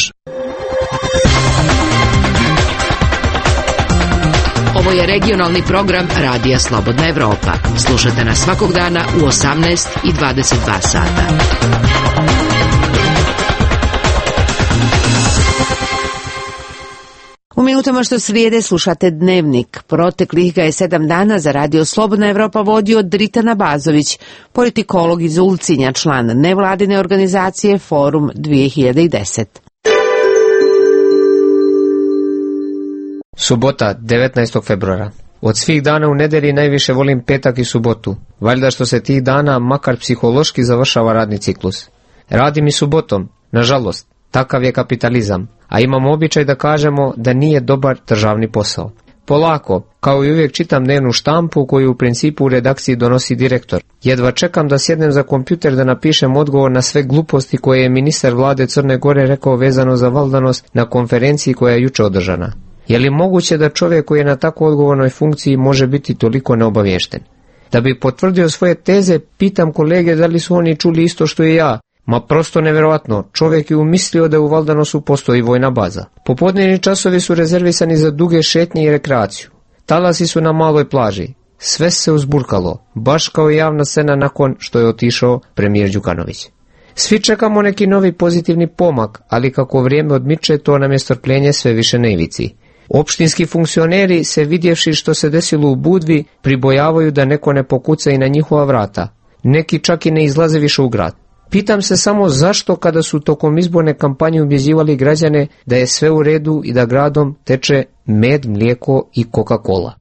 Ovo je regionalni program Radija Slobodna Evropa. Slušajte nas svakog dana u 18 i 22 sata. U minutama što slijede slušate Dnevnik. Proteklih ga je 7 dana za Radio Slobodna Evropa vodio Dritan Abazović, politikolog iz Ulcinja, član nevladine organizacije Forum 2010. Subota, 19. februara. Od svih dana u nedelji najviše volim petak i subotu. Valjda što se tih dana makar psihološki završava radni ciklus. Radim i subotom, nažalost, takav je kapitalizam, a imamo običaj da kažemo da nije dobar državni posao. Polako, kao i uvijek čitam dnevnu štampu koju u principu u redakciji donosi direktor. Jedva čekam da sjednem za kompjuter da napišem odgovor na sve gluposti koje je ministar vlade Crne Gore rekao vezano za valdanost na konferenciji koja je juče održana. Je li moguće da čovjek koji je na tako odgovornoj funkciji može biti toliko neobaviješten? Da bi potvrdio svoje teze, pitam kolege da li su oni čuli isto što i ja. Ma prosto nevjerojatno, čovjek je umislio da u Valdanosu postoji vojna baza. Popodnevni časovi su rezervisani za duge šetnje i rekreaciju. Talasi su na maloj plaži. Sve se uzburkalo, baš kao i javna scena nakon što je otišao premijer Đukanović. Svi čekamo neki novi pozitivni pomak, ali kako vrijeme odmiče, to nam je strpljenje sve više na ivici. Opštinski funkcioneri, se vidjevši što se desilo u Budvi, pribojavaju da neko ne pokuca i na njihova vrata. Neki čak i ne izlaze više u grad. Pitam se samo zašto kada su tokom izborne kampanje ubjeđivali građane da je sve u redu i da gradom teče med, mlijeko i Coca-Cola.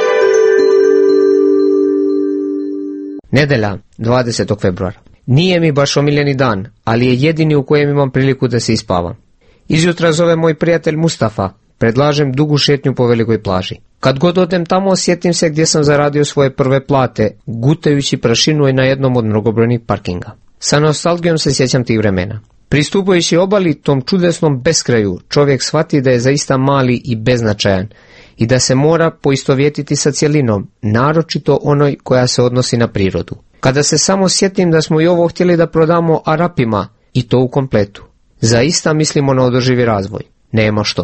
Nedelja, 20. februara. Nije mi baš omiljeni dan, ali je jedini u kojem imam priliku da se ispavam. Izjutra zove moj prijatelj Mustafa. Predlažem dugu šetnju po velikoj plaži. Kad god odem tamo, sjetim se gdje sam zaradio svoje prve plate, gutajući prašinu na jednom od mnogobrojnih parkinga. Sa nostalgijom se sjećam tih vremena. Pristupajući obali, tom čudesnom beskraju, čovjek shvati da je zaista mali i beznačajan i da se mora poistovjetiti sa cjelinom, naročito onoj koja se odnosi na prirodu. Kada se samo sjetim da smo i ovo htjeli da prodamo Arapima, i to u kompletu. Zaista mislimo na održivi razvoj. Nema što.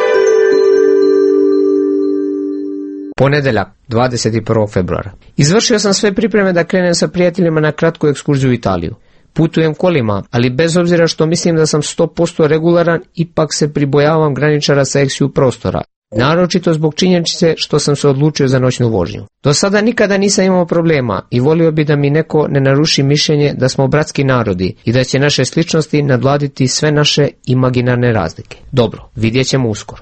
Ponedeljak, 21. februara. Izvršio sam sve pripreme da krenem sa prijateljima na kratku ekskurziju u Italiju. Putujem kolima, ali bez obzira što mislim da sam 100% regularan, ipak se pribojavam graničara sa eksiju prostora. Naročito zbog činjenice što sam se odlučio za noćnu vožnju. Do sada nikada nisam imao problema i volio bi da mi neko ne naruši mišljenje da smo bratski narodi i da će naše sličnosti nadvladiti sve naše imaginarne razlike. Dobro, vidjet ćemo uskoro.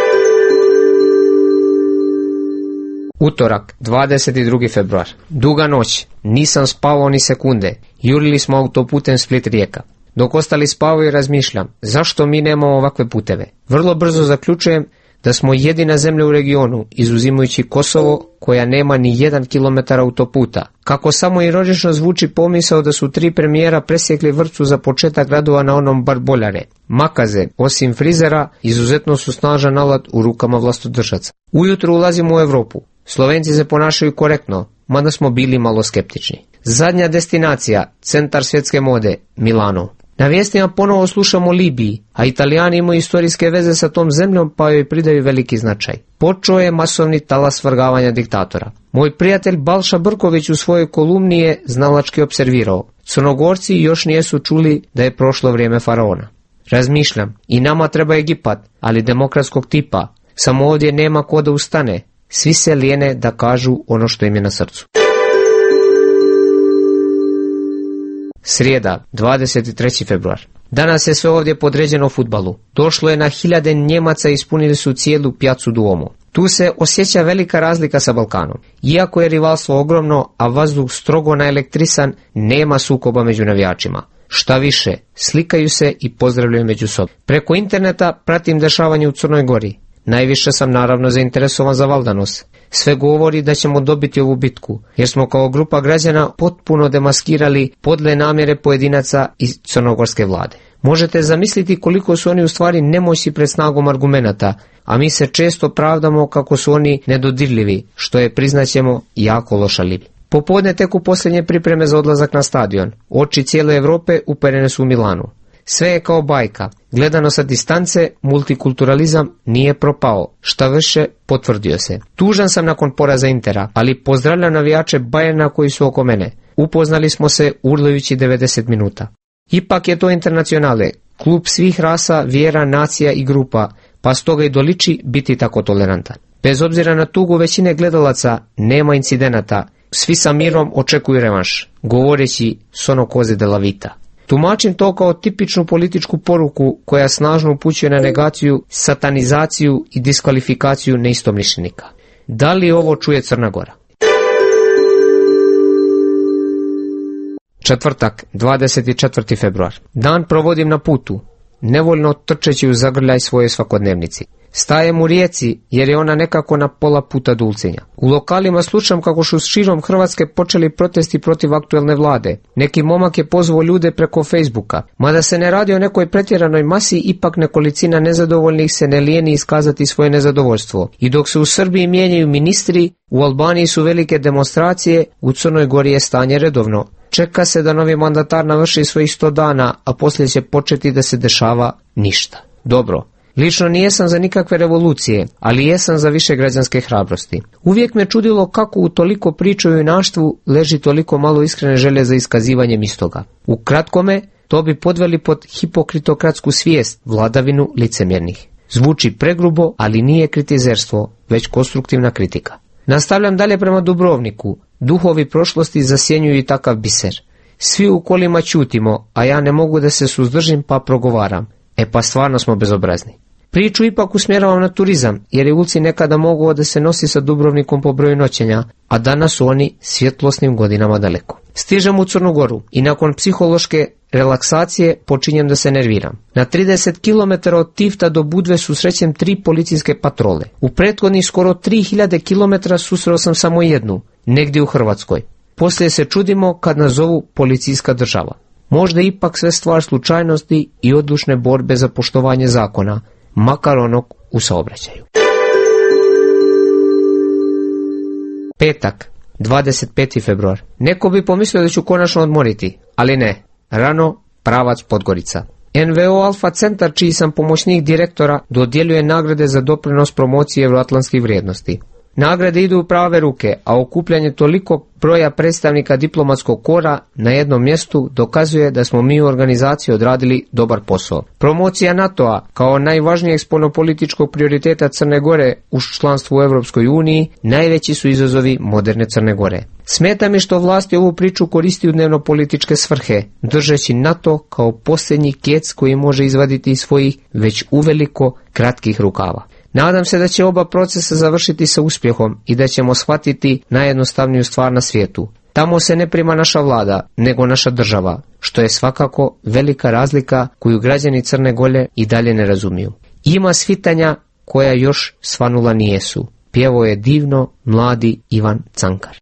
Utorak, 22. februar. Duga noć. Nisam spavao ni sekunde. Jurili smo autoputem Split-Rijeka. Dok ostali spavaju, razmišljam, zašto mi nemamo ovakve puteve? Vrlo brzo zaključujem da smo jedina zemlja u regionu, izuzimajući Kosovo, koja nema ni 1 kilometar autoputa. Kako samo ironično zvuči pomisao da su 3 premijera presjekli vrpcu za početak radova na onom barboljare. Makaze, osim frizera, izuzetno su snažan alat u rukama vlastodržaca. Ujutro ulazimo u Europu. Slovenci se ponašaju korektno, mada smo bili malo skeptični. Zadnja destinacija, centar svjetske mode, Milano. Na vijestima ponovo slušamo o Libiji, a Italijani imaju istorijske veze sa tom zemljom pa joj pridaju veliki značaj. Počeo je masovni talas svrgavanja diktatora. Moj prijatelj Balša Brković u svojoj kolumni je znalački observirao. Crnogorci još nijesu čuli da je prošlo vrijeme faraona. Razmišljam, i nama treba Egipat, ali demokratskog tipa. Samo ovdje nema ko da ustane. Svi se lijene da kažu ono što im je na srcu. Srijeda, 23. februar. Danas je sve ovdje podređeno fudbalu. Došlo je na hiljade Njemaca i ispunili su cijelu pjacu Duomo. Tu se osjeća velika razlika sa Balkanom. Iako je rivalstvo ogromno, a vazduh strogo naelektrisan, nema sukoba među navijačima. Šta više, slikaju se i pozdravljaju među sobom. Preko interneta pratim dešavanje u Crnoj Gori. Najviše sam naravno zainteresovan za Valdanos. Sve govori da ćemo dobiti ovu bitku, jer smo kao grupa građana potpuno demaskirali podle namjere pojedinaca iz crnogorske vlade. Možete zamisliti koliko su oni u stvari nemoćni pred snagom argumenata, a mi se često pravdamo kako su oni nedodirljivi, što je, priznaćemo, jako loš alibi. Popodne teku posljednje pripreme za odlazak na stadion. Oči cijele Europe uperene su u Milanu. Sve je kao bajka. Gledano sa distance, multikulturalizam nije propao, šta više potvrdio se. Tužan sam nakon poraza Intera, ali pozdravljam navijače Bayerna koji su oko mene. Upoznali smo se urlajući 90 minuta. Ipak je to Internacionale, klub svih rasa, vjera, nacija i grupa, pa stoga i doliči biti tako tolerantan. Bez obzira na tugu većine gledalaca, nema incidenata, svi sa mirom očekuju revanš, govoreći sono cose della vita. Tumačim to kao tipičnu političku poruku koja snažno upućuje na negaciju, satanizaciju i diskvalifikaciju neistomišljenika. Da li ovo čuje Crna Gora? Četvrtak, 24. februar. Dan provodim na putu. nevoljno trčeći u zagrljaj svoje svakodnevnici. Stajem u Rijeci jer je ona nekako na pola puta do Ulcinja. U lokalima slušam kako su širom Hrvatske počeli protesti protiv aktuelne vlade. Neki momak je pozvao ljude preko Facebooka. Mada se ne radi o nekoj pretjeranoj masi, ipak nekolicina nezadovoljnih se ne lijeni iskazati svoje nezadovoljstvo. I dok se u Srbiji mijenjaju ministri, u Albaniji su velike demonstracije, u Crnoj Gori je stanje redovno. Čeka se da novi mandatar navrši svojih 100 dana, a poslije će početi da se dešava ništa. Dobro. Lično nijesam za nikakve revolucije, ali jesam za više građanske hrabrosti. Uvijek me čudilo kako u toliko priča o junaštvu leži toliko malo iskrene želje za iskazivanjem istoga. U kratkome, to bi podveli pod hipokritokratsku svijest, vladavinu licemjernih. Zvuči pregrubo, ali nije kritizerstvo, već konstruktivna kritika. Nastavljam dalje prema Dubrovniku. Duhovi prošlosti zasjenjuju i takav biser. Svi u kolima ćutimo, a ja ne mogu da se suzdržim pa progovaram. E pa stvarno smo bezobrazni. Priču ipak usmjeravam na turizam, jer je Ulcinj nekada mogao da se nosi sa Dubrovnikom po broju noćenja, a danas su oni svjetlosnim godinama daleko. Stižem u Crnu Goru i nakon psihološke relaksacije počinjem da se nerviram. Na 30 km od Tifta do Budve susrećem 3 policijske patrole. U prethodnih skoro 3000 km susreo sam samo jednu, negdje u Hrvatskoj. Poslije se čudimo kad nas zovu policijska država. Možda ipak sve stvar slučajnosti i odlučne borbe za poštovanje zakona, makar onog u saobraćaju. Petak, 25. februar. Neko bi pomislio da ću konačno odmoriti, ali ne. Rano, pravac Podgorica. NVO Alfa Centar, čiji sam pomoćnik direktora, dodjeljuje nagrade za doprinos promocije evroatlantskih vrijednosti. Nagrade idu u prave ruke, a okupljanje toliko broja predstavnika diplomatskog kora na jednom mjestu dokazuje da smo mi u organizaciji odradili dobar posao. Promocija NATO-a kao najvažnijeg spoljnopolitičkog prioriteta Crne Gore u članstvu u Europskoj uniji najveći su izazovi moderne Crne Gore. Smeta mi što vlasti ovu priču koristi u dnevno-političke svrhe, držeći NATO kao posljednji kec koji može izvaditi iz svojih već uveliko kratkih rukava. Nadam se da će oba procesa završiti sa uspjehom i da ćemo shvatiti najjednostavniju stvar na svijetu. Tamo se ne prima naša vlada, nego naša država, što je svakako velika razlika koju građani Crne Gore i dalje ne razumiju. Ima svitanja koja još svanula nijesu. Pjevao je divno mladi Ivan Cankar.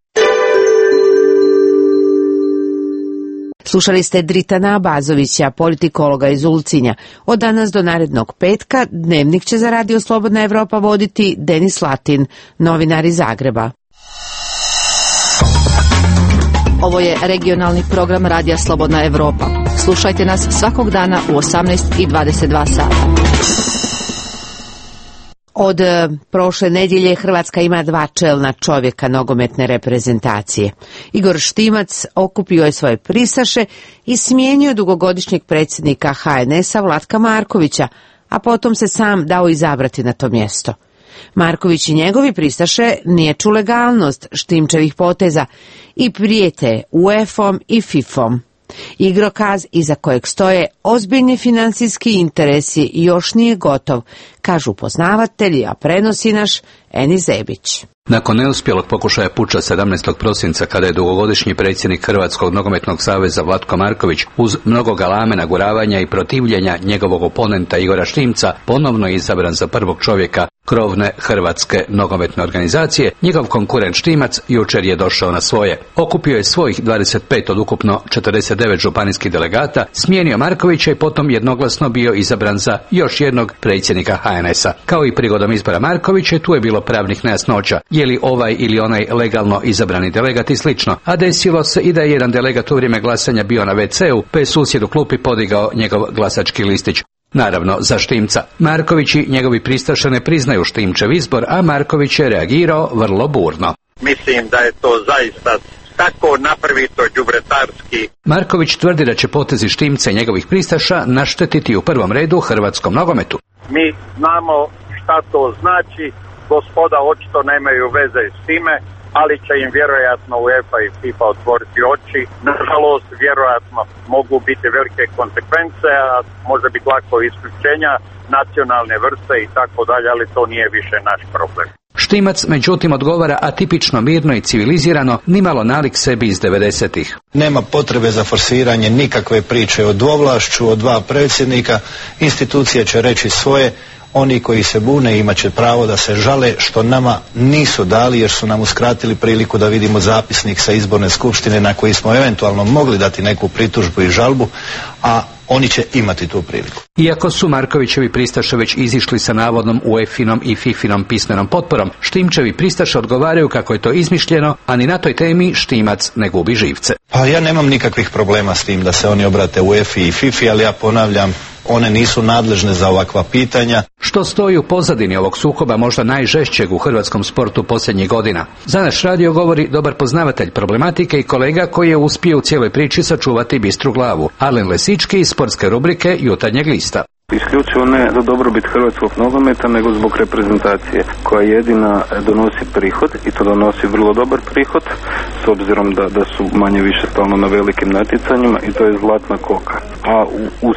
Slušali ste Dritana Abazovića, politikologa iz Ulcinja. Od danas do narednog petka dnevnik će za Radio Slobodna Evropa voditi Denis Latin, novinar iz Zagreba. Ovo je regionalni program Radija Slobodna Evropa. Slušajte nas svakog dana u 18:22 sata. Od prošle nedjelje Hrvatska ima 2 čelna čovjeka nogometne reprezentacije. Igor Štimac okupio je svoje pristaše i smijenio dugogodišnjeg predsjednika HNS-a Vlatka Markovića, a potom se sam dao izabrati na to mjesto. Marković i njegovi pristaše niječu legalnost Štimčevih poteza i prijete UEFA-om i FIFA-om. Igrokaz iza kojeg stoje ozbiljni financijski interesi još nije gotov, kažu poznavatelji, a prenosi naš Eni Zebić. Nakon neuspjelog pokušaja puča 17. prosinca, kada je dugogodišnji predsjednik Hrvatskog nogometnog saveza Vlatko Marković uz mnogo galame, naguravanja i protivljenja njegovog oponenta Igora Štimca ponovno izabran za prvog čovjeka krovne Hrvatske nogometne organizacije, njegov konkurent Štimac jučer je došao na svoje. Okupio je svojih 25 od ukupno 49 županijskih delegata, smijenio Markovića i potom jednoglasno bio izabran za još jednog predsjednika HNS-a. Kao i prigodom izbora Markovića, tu je bilo pravnih nejasnoća, je li ovaj ili onaj legalno izabrani delegat i slično, a desilo se i da je jedan delegat u vrijeme glasanja bio na WC-u, pa je susjed u klupi podigao njegov glasački listić. Naravno, za Štimca. Marković i njegovi pristaše ne priznaju Štimčev izbor, a Marković je reagirao vrlo burno. Mislim da je to zaista tako napravito đubretarski. Marković tvrdi da će potezi Štimca i njegovih pristaša naštetiti u prvom redu hrvatskom nogometu. Mi znamo šta to znači, gospoda očito nemaju veze s time, ali će im vjerojatno UEFA i FIFA otvoriti oči. Nažalost, vjerojatno mogu biti velike konsekvence, a može biti lako isključenja nacionalne vrste i tako dalje, ali to nije više naš problem. Štimac međutim odgovara atipično mirno i civilizirano, nimalo nalik sebi iz 90-ih. Nema potrebe za forsiranje nikakve priče o dvovlašću, o dva predsjednika, institucije će reći svoje, oni koji se bune imat će pravo da se žale što nama nisu dali jer su nam uskratili priliku da vidimo zapisnik sa izborne skupštine na koji smo eventualno mogli dati neku pritužbu i žalbu, a oni će imati tu priliku. Iako su Markovićevi pristaše već izišli sa navodnom UEFA-inom i FIFA-inom pismenom potporom, Štimčevi pristaše odgovaraju kako je to izmišljeno, a ni na toj temi Štimac ne gubi živce. Pa ja nemam nikakvih problema s tim da se oni obrate UEFA i FIFA, ali ja ponavljam, one nisu nadležne za ovakva pitanja. Što stoji u pozadini ovog sukoba, možda najžešćeg u hrvatskom sportu posljednjih godina? Za naš radio govori dobar poznavatelj problematike i kolega koji je uspio u cijeloj priči sačuvati bistru glavu. Alen Lesički iz sportske rubrike Jutarnjeg lista. Isključivo ne za dobrobit hrvatskog nogometa, nego zbog reprezentacije koja jedina donosi prihod i to donosi vrlo dobar prihod s obzirom da su manje više stalno na velikim natjecanjima i to je zlatna koka. A uz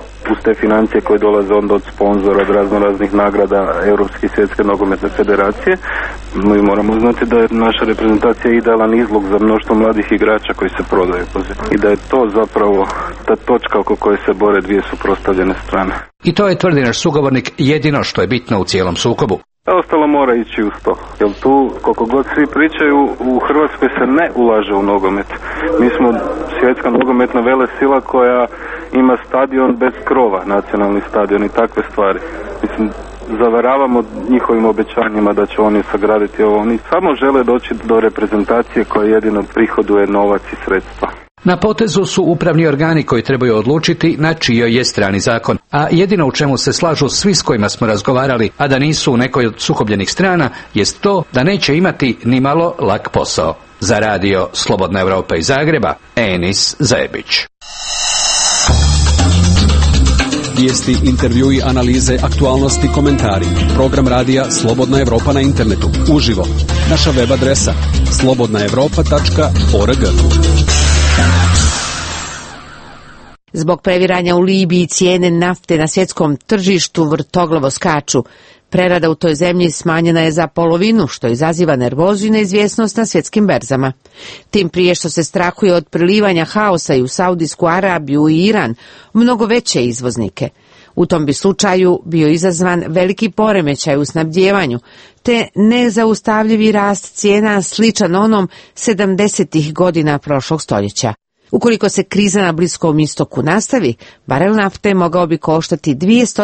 te financije koje dolaze onda od sponzora, od raznih nagrada Europske i Svjetske nogometne federacije, mi moramo znati da je naša reprezentacija idealan izlog za mnoštvo mladih igrača koji se prodaju i da je to zapravo ta točka oko koje se bore dvije suprotstavljene strane. I to je, tvrdi naš sugovornik, jedino što je bitno u cijelom sukobu. Ostalo mora ići uz to, jer tu, koliko god svi pričaju, u Hrvatskoj se ne ulaže u nogomet. Mi smo svjetska nogometna velesila koja ima stadion bez krova, nacionalni stadion i takve stvari. Mislim, zavaravamo njihovim obećanjima da će oni sagraditi ovo. Oni samo žele doći do reprezentacije koja jedino prihoduje novac i sredstva. Na potezu su upravni organi koji trebaju odlučiti na čijoj je strani zakon, a jedino u čemu se slažu svi s kojima smo razgovarali, a da nisu u nekoj od sukobljenih strana, jest to da neće imati nimalo lak posao. Za radio Slobodna Evropa iz Zagreba, Enis Zebić. Vijesti, intervjui, analize, aktualnosti, komentari. Program radija Slobodna Evropa na internetu. Uživo. Naša web adresa slobodnaevropa.org. Zbog previranja u Libiji cijene nafte na svjetskom tržištu vrtoglavo skaču. Prerada u toj zemlji smanjena je za polovinu, što izaziva nervozu i neizvjesnost na svjetskim berzama. Tim prije što se strahuje od prilivanja haosa i u Saudijsku Arabiju i Iran, mnogo veće izvoznike. U tom bi slučaju bio izazvan veliki poremećaj u snabdjevanju, te nezaustavljivi rast cijena sličan onom 70. godina prošlog stoljeća. Ukoliko se kriza na Bliskom istoku nastavi, barel nafte mogao bi koštati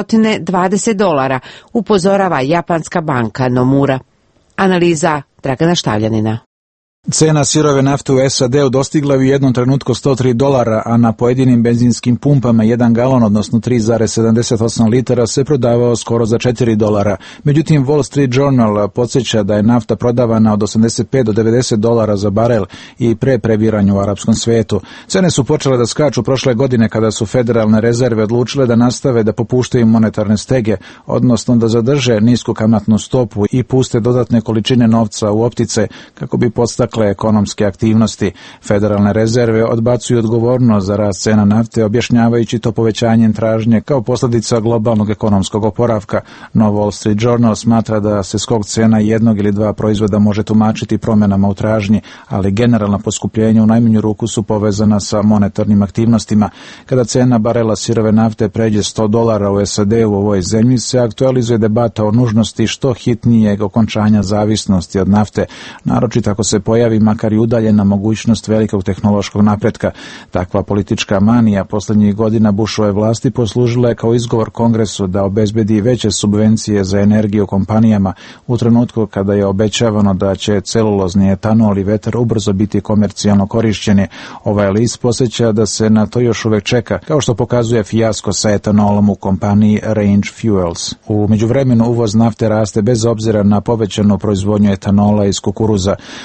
$220, upozorava japanska banka Nomura. Analiza Dragana Štavljanina. Cena sirove nafte u SAD-u dostigla je u jednom trenutku $103, a na pojedinim benzinskim pumpama jedan galon, odnosno 3,78 litara, se prodavao skoro za $4. Međutim, Wall Street Journal podsjeća da je nafta prodavana od $85 do $90 za barel i pre previranja u arapskom svijetu. Cene su počele da skaču prošle godine kada su federalne rezerve odlučile da nastave da popuštaju monetarne stege, odnosno da zadrže nisku kamatnu stopu i puste dodatne količine novca u optice kako bi podstakle ekonomske aktivnosti. Federalne rezerve odbacuju odgovornost za rast cena nafte, objašnjavajući to povećanjem tražnje kao posljedica globalnog ekonomskog oporavka. No Wall Street Journal smatra da se skok cena jednog ili dva proizvoda može tumačiti promjenama u tražnji, ali generalna poskupljenja u najmanju ruku su povezana sa monetarnim aktivnostima. Kada cena barela sirove nafte pređe $100 u SAD u ovoj zemlji, se aktualizuje debata o nužnosti što hitnijeg okončanja zavisnosti od nafte, naročito ako se pojavi makar i udaljena mogućnost velikog tehnološkog napretka. Takva politička manija posljednjih godina Bushove vlasti poslužila je kao izgovor Kongresu da obezbedi veće subvencije za energiju kompanijama u trenutku kada je obećavano da će celulozni etanol i vetar ubrzo biti komercijalno korišćeni. Ovaj list podsjeća da se na to još uvek čeka, kao što pokazuje fijasko sa etanolom u kompaniji Range Fuels. U međuvremenu uvoz nafte raste bez obzira na povećanu proizvodnju etanola iz kukuruza. Dok se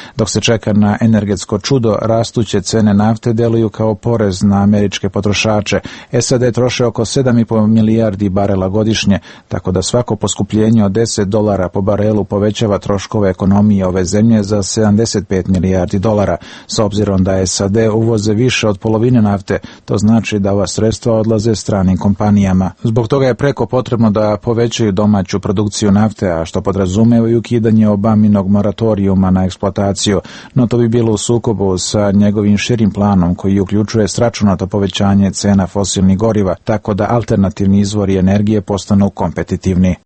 čeka na energetsko čudo, rastuće cene nafte deluju kao porez na američke potrošače. SAD troše oko 7,5 milijardi barela godišnje, tako da svako poskupljenje od $10 po barelu povećava troškove ekonomije ove zemlje za 75 milijardi dolara. S obzirom da SAD uvoze više od polovine nafte, to znači da ova sredstva odlaze stranim kompanijama. Zbog toga je preko potrebno da povećaju domaću produkciju nafte, a što podrazumeva i ukidanje Obaminog moratorijuma na eksploataciju, no to bi bilo u sukobu sa njegovim širim planom koji uključuje sračunato povećanje cena fosilnih goriva, tako da alternativni izvori energije postanu kompetitivni.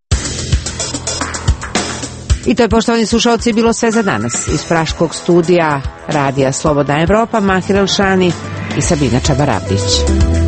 I to je, poštovani slušalci, bilo sve za danas. Iz praškog studija Radija Slobodna Evropa, Mahir Elšani i Sabina Čabarabdić.